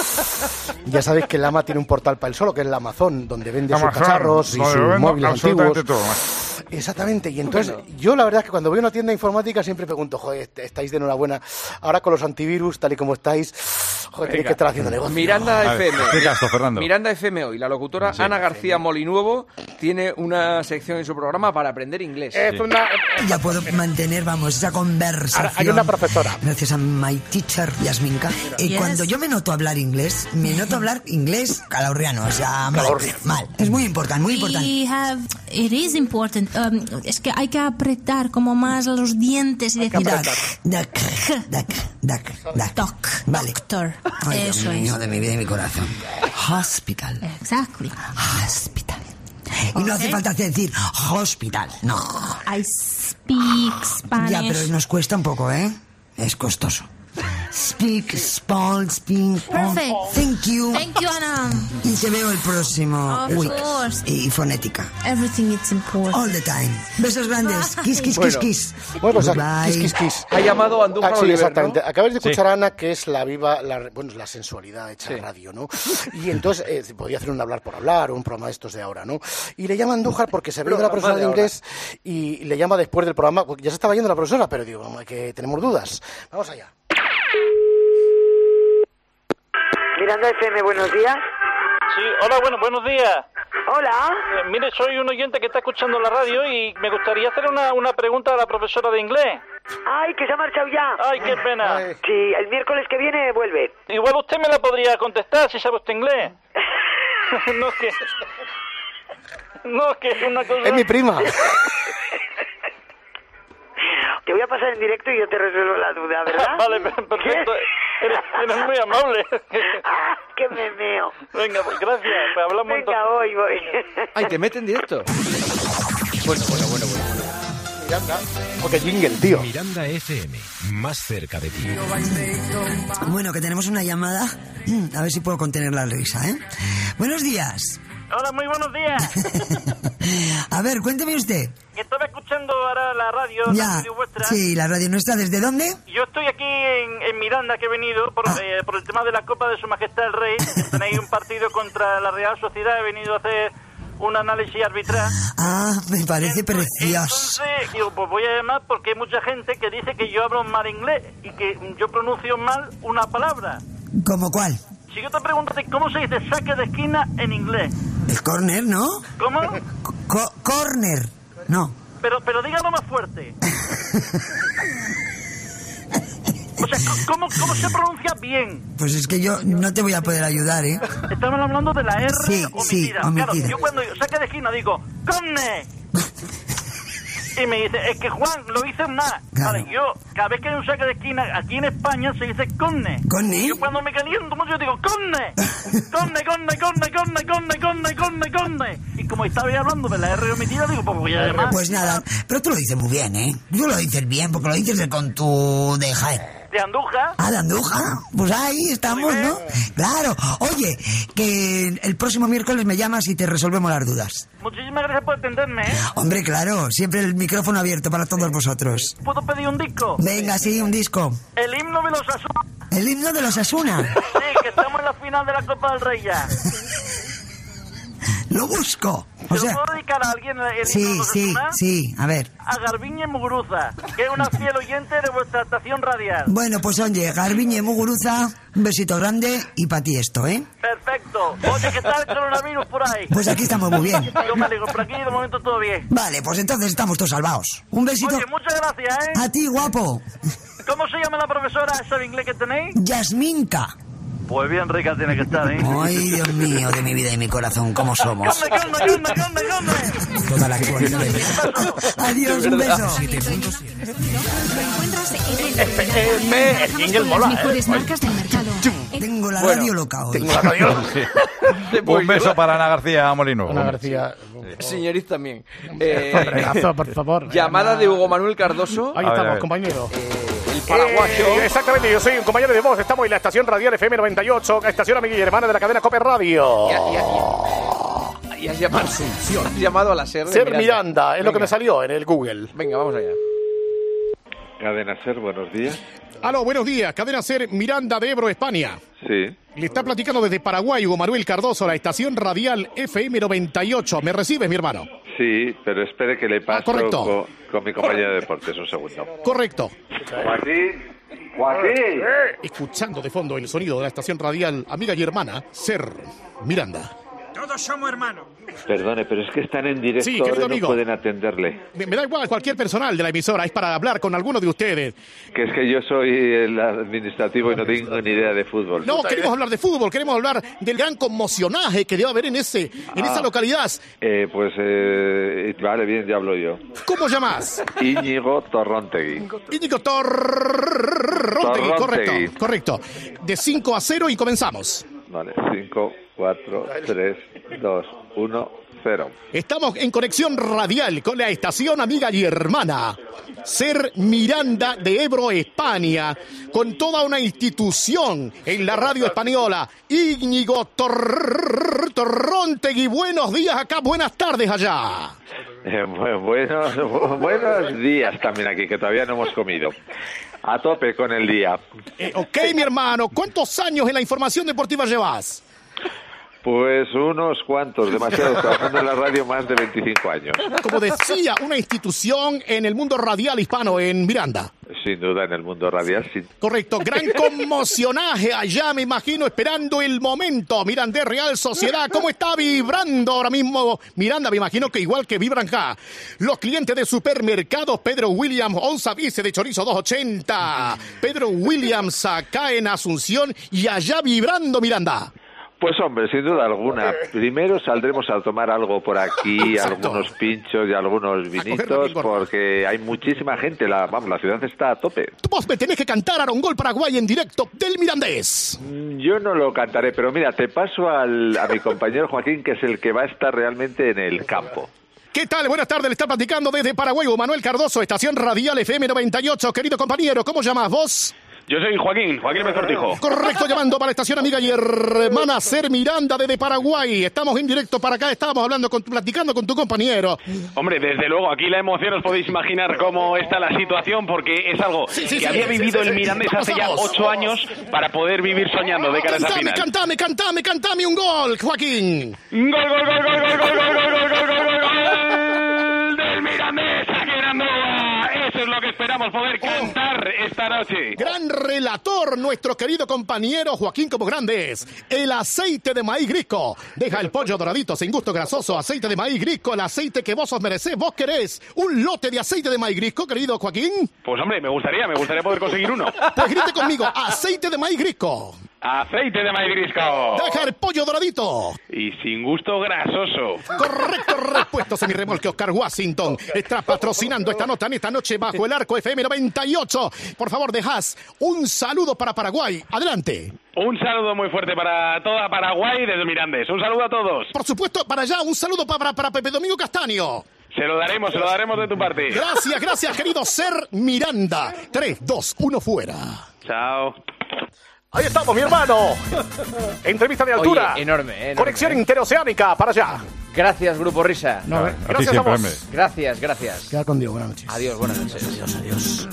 [SPEAKER 33] Ya sabéis que Lama tiene un portal para él solo, que es el Amazon, donde vende
[SPEAKER 34] Amazon,
[SPEAKER 33] sus cacharros y
[SPEAKER 34] donde
[SPEAKER 33] sus
[SPEAKER 34] vendo
[SPEAKER 33] móviles
[SPEAKER 34] absolutamente
[SPEAKER 33] antiguos.
[SPEAKER 34] todo.
[SPEAKER 33] Exactamente, y entonces yo la verdad es que cuando voy a una tienda de informática siempre pregunto, joder, estáis de enhorabuena. Ahora con los antivirus, tal y como estáis, joder, tenéis
[SPEAKER 3] Venga.
[SPEAKER 33] que estar haciendo negocio.
[SPEAKER 3] Miranda
[SPEAKER 33] A ver,
[SPEAKER 3] F M.
[SPEAKER 33] explica esto, Fernando.
[SPEAKER 3] Miranda F M hoy. La locutora
[SPEAKER 33] Sí.
[SPEAKER 3] Ana García Molinuevo tiene una sección en su programa para aprender inglés.
[SPEAKER 33] Es una...
[SPEAKER 13] Ya puedo mantener, vamos, esa conversación.
[SPEAKER 33] Ahora hay una profesora.
[SPEAKER 13] Gracias a my teacher, Yasminka. Y
[SPEAKER 15] Yes.
[SPEAKER 13] cuando yo me noto hablar inglés, me noto hablar inglés calorriano, o sea, mal, mal. Es muy importante, muy importante.
[SPEAKER 15] We have, it is important. Um, es que hay que apretar como más los dientes y decir
[SPEAKER 13] Duck, duck, duck, duck, duck.
[SPEAKER 15] Doc,
[SPEAKER 13] Vale.
[SPEAKER 15] doctor.
[SPEAKER 13] Ay, Dios
[SPEAKER 15] Eso
[SPEAKER 13] mío,
[SPEAKER 15] es.
[SPEAKER 13] de mi vida y mi corazón. Hospital.
[SPEAKER 15] Exactly.
[SPEAKER 13] Hospital. Y no hace falta decir hospital, no.
[SPEAKER 15] I speak Spanish.
[SPEAKER 13] Ya, pero nos cuesta un poco, ¿eh? Es costoso. Speak, small, speak.
[SPEAKER 15] Perfect.
[SPEAKER 13] Thank you.
[SPEAKER 15] Thank you, Anna.
[SPEAKER 13] Y te veo el próximo
[SPEAKER 15] Of
[SPEAKER 13] week.
[SPEAKER 15] course.
[SPEAKER 13] Y fonética.
[SPEAKER 15] Everything is important.
[SPEAKER 13] All the time. Besos grandes. Kiss, kiss,
[SPEAKER 33] Bueno.
[SPEAKER 13] kiss, kiss.
[SPEAKER 33] Bueno, pues
[SPEAKER 13] Goodbye.
[SPEAKER 33] kiss, kiss, kiss.
[SPEAKER 3] Ha llamado a Andújar
[SPEAKER 33] Ah, sí,
[SPEAKER 3] Oliver,
[SPEAKER 33] exactamente.
[SPEAKER 3] ¿no?
[SPEAKER 33] Acabáis de
[SPEAKER 3] Sí.
[SPEAKER 33] escuchar a Ana, que es la viva, la, bueno, la sensualidad hecha radio, ¿no? Y entonces eh, podía hacer un hablar por hablar o un programa de estos de ahora, ¿no? Y le llama a Andújar porque se ve de la
[SPEAKER 3] Programa
[SPEAKER 33] profesora
[SPEAKER 3] de
[SPEAKER 33] de
[SPEAKER 3] ahora.
[SPEAKER 33] inglés y le llama después del programa, porque ya se estaba yendo la profesora, pero digo, vamos, que tenemos dudas. Vamos allá.
[SPEAKER 16] Miranda F M, buenos días.
[SPEAKER 18] Sí, hola, bueno, buenos días.
[SPEAKER 16] Hola.
[SPEAKER 18] Eh, mire, soy un oyente que está escuchando la radio y me gustaría hacer una, una pregunta a la profesora de inglés.
[SPEAKER 16] Ay, que se ha marchado ya.
[SPEAKER 18] Ay, qué pena.
[SPEAKER 16] Sí, el miércoles que viene vuelve.
[SPEAKER 18] Igual usted me la podría contestar si sabe usted inglés. No es que... No es que es una cosa...
[SPEAKER 33] Es mi prima.
[SPEAKER 16] Te voy a pasar en directo y yo te resuelvo la duda, ¿verdad?
[SPEAKER 18] Vale, perfecto. Eres, eres muy amable.
[SPEAKER 16] Ah, que me meo.
[SPEAKER 18] Venga, pues gracias. Pues hablamos
[SPEAKER 16] Venga,
[SPEAKER 18] entonces.
[SPEAKER 16] voy, voy.
[SPEAKER 3] Ay, te mete en directo. Bueno, bueno, bueno, bueno.
[SPEAKER 33] Miranda. Porque jingle, tío.
[SPEAKER 2] Miranda F M, más cerca de ti.
[SPEAKER 19] Bueno, que tenemos una llamada. A ver si puedo contener la risa, ¿eh? Buenos días.
[SPEAKER 18] Hola, muy buenos días.
[SPEAKER 19] A ver, cuénteme usted.
[SPEAKER 18] Que estaba escuchando ahora la radio,
[SPEAKER 19] Ya,
[SPEAKER 18] la radio vuestra.
[SPEAKER 19] sí, la radio nuestra. ¿Desde dónde?
[SPEAKER 18] Yo estoy aquí en, en Miranda, que he venido por,
[SPEAKER 19] Ah.
[SPEAKER 18] eh, por el tema de la Copa de Su Majestad el Rey. Tenéis un partido contra la Real Sociedad. He venido a hacer un análisis arbitral.
[SPEAKER 19] Ah, me parece precioso.
[SPEAKER 18] Entonces, digo, pues voy a llamar porque hay mucha gente que dice que yo hablo mal inglés y que yo pronuncio mal una palabra.
[SPEAKER 19] ¿Cómo cuál?
[SPEAKER 18] Si yo te pregunto, ¿cómo se dice saque de esquina en inglés?
[SPEAKER 19] El corner, ¿no?
[SPEAKER 18] ¿Cómo?
[SPEAKER 19] Co- corner, no.
[SPEAKER 18] Pero, pero dígalo más fuerte. O sea, ¿cómo, ¿cómo se pronuncia bien?
[SPEAKER 19] Pues es que yo no te voy a poder ayudar, ¿eh?
[SPEAKER 18] Estamos hablando de la R
[SPEAKER 19] Sí,
[SPEAKER 18] omitida.
[SPEAKER 19] sí, omitida.
[SPEAKER 18] Claro, yo cuando saque de esquina digo, ¡corne! Y me dice, es que Juan, lo dices mal. Vale, yo, cada vez que hay un saque de esquina, aquí en España se dice corne.
[SPEAKER 19] ¿Corne?
[SPEAKER 18] Yo cuando me caliento mucho, yo digo, corne. Corne, corne, corne, corne, corne, corne, corne, corne. Y como estaba hablando de la R omitida, digo, pues voy a llamar.
[SPEAKER 19] Pues nada, pero tú lo dices muy bien, ¿eh? Tú lo dices bien, porque lo dices con tu de Jaén.
[SPEAKER 18] ¿De Andújar?
[SPEAKER 19] Ah, de Andújar. Pues ahí estamos, ¿no? Claro. Oye, que el próximo miércoles me llamas y te resolvemos las dudas.
[SPEAKER 18] Muchísimas gracias por atenderme, ¿eh?
[SPEAKER 19] Hombre, claro, siempre el micrófono abierto para todos vosotros.
[SPEAKER 18] ¿Puedo pedir un disco?
[SPEAKER 19] Venga, sí, un disco.
[SPEAKER 18] El himno de los Asuna.
[SPEAKER 19] El himno de los Asuna.
[SPEAKER 18] Sí, que estamos en la final de la Copa del Rey ya.
[SPEAKER 19] Lo busco. O
[SPEAKER 18] ¿Se
[SPEAKER 19] sea,
[SPEAKER 18] lo puedo dedicar a alguien el himno de
[SPEAKER 19] sí,
[SPEAKER 18] los
[SPEAKER 19] sí,
[SPEAKER 18] Asuna?
[SPEAKER 19] sí, a ver.
[SPEAKER 18] A Garbiñe Muguruza, que es una fiel oyente de vuestra estación radial.
[SPEAKER 19] Bueno, pues oye, Garbiñe Muguruza, un besito grande y para ti esto, ¿eh?
[SPEAKER 18] Perfecto. Oye, ¿qué tal el coronavirus por ahí?
[SPEAKER 19] Pues aquí estamos muy bien.
[SPEAKER 18] Yo me alegro, por aquí de momento todo bien.
[SPEAKER 19] Vale, pues entonces estamos todos salvados. Un besito.
[SPEAKER 18] Oye, muchas gracias, ¿eh?
[SPEAKER 19] A ti, guapo.
[SPEAKER 18] ¿Cómo se llama la profesora esa de inglés que tenéis?
[SPEAKER 19] Yasminka.
[SPEAKER 18] Pues bien rica tiene que estar, ¿eh?
[SPEAKER 19] Ay, Dios mío, de mi vida y mi corazón, ¿cómo somos?
[SPEAKER 18] ¡Conde, conde, conde, conde, conde!
[SPEAKER 19] Toda la que Adiós, un beso.
[SPEAKER 33] El jingle mola,
[SPEAKER 19] mejores
[SPEAKER 33] ¿eh?
[SPEAKER 19] marcas del mercado. Tengo la
[SPEAKER 33] Bueno,
[SPEAKER 19] radio loca hoy.
[SPEAKER 33] tengo la radio loca.
[SPEAKER 17] Un beso para Ana García Molino.
[SPEAKER 33] Ana García.
[SPEAKER 3] Señorita también.
[SPEAKER 33] Eh, Regazo, por favor.
[SPEAKER 3] Llamada de Hugo Manuel Cardoso.
[SPEAKER 33] Ahí
[SPEAKER 3] A ver,
[SPEAKER 33] estamos,
[SPEAKER 3] a ver.
[SPEAKER 33] compañero.
[SPEAKER 3] El paraguayo.
[SPEAKER 33] Eh, exactamente, yo soy un compañero de voz. Estamos en la estación radial F M noventa y ocho, estación amiga y hermana de la cadena Cope Radio.
[SPEAKER 3] Ya, ya, ya. Y has llamado, has llamado a la SER de
[SPEAKER 33] Ser
[SPEAKER 3] Miranda.
[SPEAKER 33] Miranda, es lo que
[SPEAKER 3] Venga.
[SPEAKER 33] me salió en el Google.
[SPEAKER 3] Venga, vamos allá.
[SPEAKER 11] Cadena Ser, buenos días.
[SPEAKER 33] Aló, buenos días. Cadena Ser Miranda de Ebro, España.
[SPEAKER 11] Sí,
[SPEAKER 33] Le está platicando desde Paraguay Hugo Manuel Cardoso, la estación radial F M noventa y ocho. ¿Me recibes, mi hermano?
[SPEAKER 11] sí, pero espere que le paso
[SPEAKER 33] correcto.
[SPEAKER 11] con, con mi compañero de deportes, un segundo.
[SPEAKER 33] Correcto.
[SPEAKER 11] Joaquín, Joaquín.
[SPEAKER 33] Escuchando de fondo el sonido de la estación radial amiga y hermana, Ser Miranda.
[SPEAKER 34] Todos somos hermanos.
[SPEAKER 11] Perdone, pero es que están en directo,
[SPEAKER 33] Sí,
[SPEAKER 11] ahora
[SPEAKER 33] querido
[SPEAKER 11] y no
[SPEAKER 33] amigo.
[SPEAKER 11] pueden atenderle.
[SPEAKER 33] Me, me da igual cualquier personal de la emisora, es para hablar con alguno de ustedes.
[SPEAKER 11] Que es que yo soy el administrativo y no tengo ni idea de fútbol.
[SPEAKER 33] No, queremos hablar de fútbol, queremos hablar del gran conmocionaje que debe haber en ese, en
[SPEAKER 11] Ah.
[SPEAKER 33] esa localidad.
[SPEAKER 11] Eh, pues, eh, vale, bien, ya hablo yo.
[SPEAKER 33] ¿Cómo llamas?
[SPEAKER 11] Íñigo Torrontegui.
[SPEAKER 33] Íñigo Torrontegui,
[SPEAKER 11] Torrontegui.
[SPEAKER 33] correcto, correcto. De cinco a cero y comenzamos.
[SPEAKER 11] Vale, cinco, cuatro, tres, dos, uno, cero.
[SPEAKER 33] Estamos en conexión radial con la estación amiga y hermana Ser Miranda de Ebro, España, con toda una institución en la radio española. Íñigo Tor- Torrontegui, buenos días acá, buenas tardes allá.
[SPEAKER 11] Eh, bu- buenos, bu- buenos días también aquí, que todavía no hemos comido. A tope con el día.
[SPEAKER 33] Eh, ok, mi hermano, ¿cuántos años en la información deportiva llevas?
[SPEAKER 11] Pues unos cuantos, demasiados, trabajando en la radio más de veinticinco años.
[SPEAKER 33] Como decía, una institución en el mundo radial hispano en Miranda.
[SPEAKER 11] Sin duda en el mundo radial, sin...
[SPEAKER 33] Correcto, gran conmocionaje allá, me imagino, esperando el momento. Miranda Real Sociedad, ¿cómo está vibrando ahora mismo Miranda? Me imagino que igual que vibran acá. Los clientes de supermercados Pedro Williams, onza vice de chorizo dos ochenta. Pedro Williams acá en Asunción y allá vibrando Miranda.
[SPEAKER 11] Pues hombre, sin duda alguna. Primero saldremos a tomar algo por aquí,
[SPEAKER 1] Exacto.
[SPEAKER 11] algunos pinchos y algunos vinitos, porque hay muchísima gente. La, vamos, la ciudad está a tope.
[SPEAKER 1] Vos me tenés que cantar Arongol Paraguay en directo del Mirandés.
[SPEAKER 11] Yo no lo cantaré, pero mira, te paso al, a mi compañero Joaquín, que es el que va a estar realmente en el campo.
[SPEAKER 1] ¿Qué tal? Buenas tardes, le está platicando desde Paraguay Manuel Cardoso, estación radial F M noventa y ocho. Querido compañero, ¿cómo llamás vos?
[SPEAKER 20] Yo soy Joaquín, Joaquín López Cortijo.
[SPEAKER 1] Correcto, llamando para la estación amiga y hermana Ser Miranda desde Paraguay. Estamos en directo para acá, estábamos hablando, con, platicando con tu compañero.
[SPEAKER 20] Hombre, desde luego, aquí la emoción, os podéis imaginar cómo está la situación, porque es algo
[SPEAKER 1] Sí, sí,
[SPEAKER 20] que
[SPEAKER 1] sí,
[SPEAKER 20] había
[SPEAKER 1] sí,
[SPEAKER 20] vivido
[SPEAKER 1] sí,
[SPEAKER 20] el
[SPEAKER 1] sí.
[SPEAKER 20] Mirandés hace ya
[SPEAKER 1] Vamos,
[SPEAKER 20] ocho
[SPEAKER 1] vamos.
[SPEAKER 20] años para poder vivir soñando de cara a esa
[SPEAKER 1] Cantame,
[SPEAKER 20] final.
[SPEAKER 1] cantame, cantame, cantame un gol, Joaquín.
[SPEAKER 20] Gol, gol, gol, gol, gol, gol, gol, gol, gol, gol, gol, gol, gol del Mirandés aquí en Andorra. Eso es lo que esperamos poder cantar esta noche.
[SPEAKER 1] Gran relator, nuestro querido compañero Joaquín como Grandes. El aceite de maíz grisco. Deja el pollo doradito sin gusto grasoso. Aceite de maíz grisco, el aceite que vos os merecés. ¿Vos querés un lote de aceite de maíz grisco, querido Joaquín?
[SPEAKER 20] Pues hombre, me gustaría, me gustaría poder conseguir uno.
[SPEAKER 1] Pues grite conmigo, aceite de maíz grisco.
[SPEAKER 20] Aceite de maíz grisco.
[SPEAKER 1] Deja el pollo doradito.
[SPEAKER 20] Y sin gusto grasoso.
[SPEAKER 1] Correcto, repuesto semirremolque Oscar Washington. Está patrocinando esta nota en esta noche bajo el arco F M noventa y ocho. Por favor, dejás un saludo para Paraguay. Adelante.
[SPEAKER 20] Un saludo muy fuerte para toda Paraguay desde Mirandés. Un saludo a todos.
[SPEAKER 1] Por supuesto, para allá, un saludo para, para Pepe Domingo Castaño.
[SPEAKER 20] Se lo daremos, se lo daremos de tu parte.
[SPEAKER 1] Gracias, gracias, querido Ser Miranda. tres, dos, uno, fuera.
[SPEAKER 20] Chao.
[SPEAKER 33] Ahí estamos, mi hermano. Entrevista de altura.
[SPEAKER 3] Oye, enorme, enorme.
[SPEAKER 33] Conexión interoceánica para allá.
[SPEAKER 3] Gracias, Grupo Risa.
[SPEAKER 33] No,
[SPEAKER 3] No,
[SPEAKER 33] a ti gracias siempre, a vos. hombre.
[SPEAKER 3] Gracias, gracias.
[SPEAKER 33] Queda con Dios, buenas noches.
[SPEAKER 3] Adiós, buenas noches.
[SPEAKER 33] Adiós, adiós.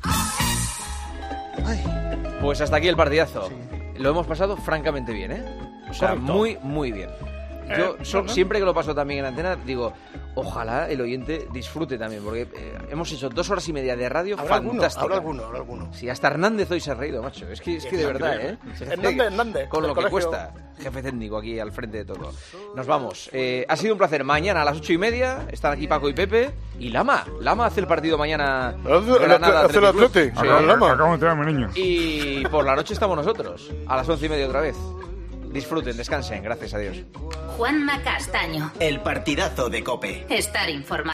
[SPEAKER 3] Pues hasta aquí el partidazo. Lo hemos pasado francamente bien, ¿eh? O sea,
[SPEAKER 33] Correcto.
[SPEAKER 3] muy, muy bien. Yo
[SPEAKER 33] Eh,
[SPEAKER 3] so-
[SPEAKER 33] ¿no?
[SPEAKER 3] siempre que lo paso también en antena, digo, ojalá el oyente disfrute también, porque eh, hemos hecho dos horas y media de radio
[SPEAKER 33] Habrá alguno,
[SPEAKER 3] fantástica.
[SPEAKER 33] habrá alguno, habrá alguno.
[SPEAKER 3] Sí, hasta Hernández hoy se ha reído, macho. Es que, es que de verdad, ¿eh?
[SPEAKER 33] Hernández, Hernández,
[SPEAKER 3] Con
[SPEAKER 33] del
[SPEAKER 3] lo que
[SPEAKER 33] colegio.
[SPEAKER 3] cuesta. Jefe técnico aquí al frente de todo. Nos vamos. Eh, ha sido un placer. Mañana a las ocho y media están aquí Paco y Pepe. Y Lama. Lama hace el partido mañana.
[SPEAKER 33] Hace-
[SPEAKER 3] Granada
[SPEAKER 33] hace el
[SPEAKER 3] Athletic Club.
[SPEAKER 33] Atleti.
[SPEAKER 3] Sí.
[SPEAKER 33] Acá- Lama.
[SPEAKER 17] ¿Cómo te llamo, niño?
[SPEAKER 3] Y por la noche estamos nosotros. A las once y media otra vez. Disfruten, descansen. Gracias a Dios.
[SPEAKER 21] Juanma Castaño.
[SPEAKER 22] El partidazo de COPE.
[SPEAKER 21] Estar informado.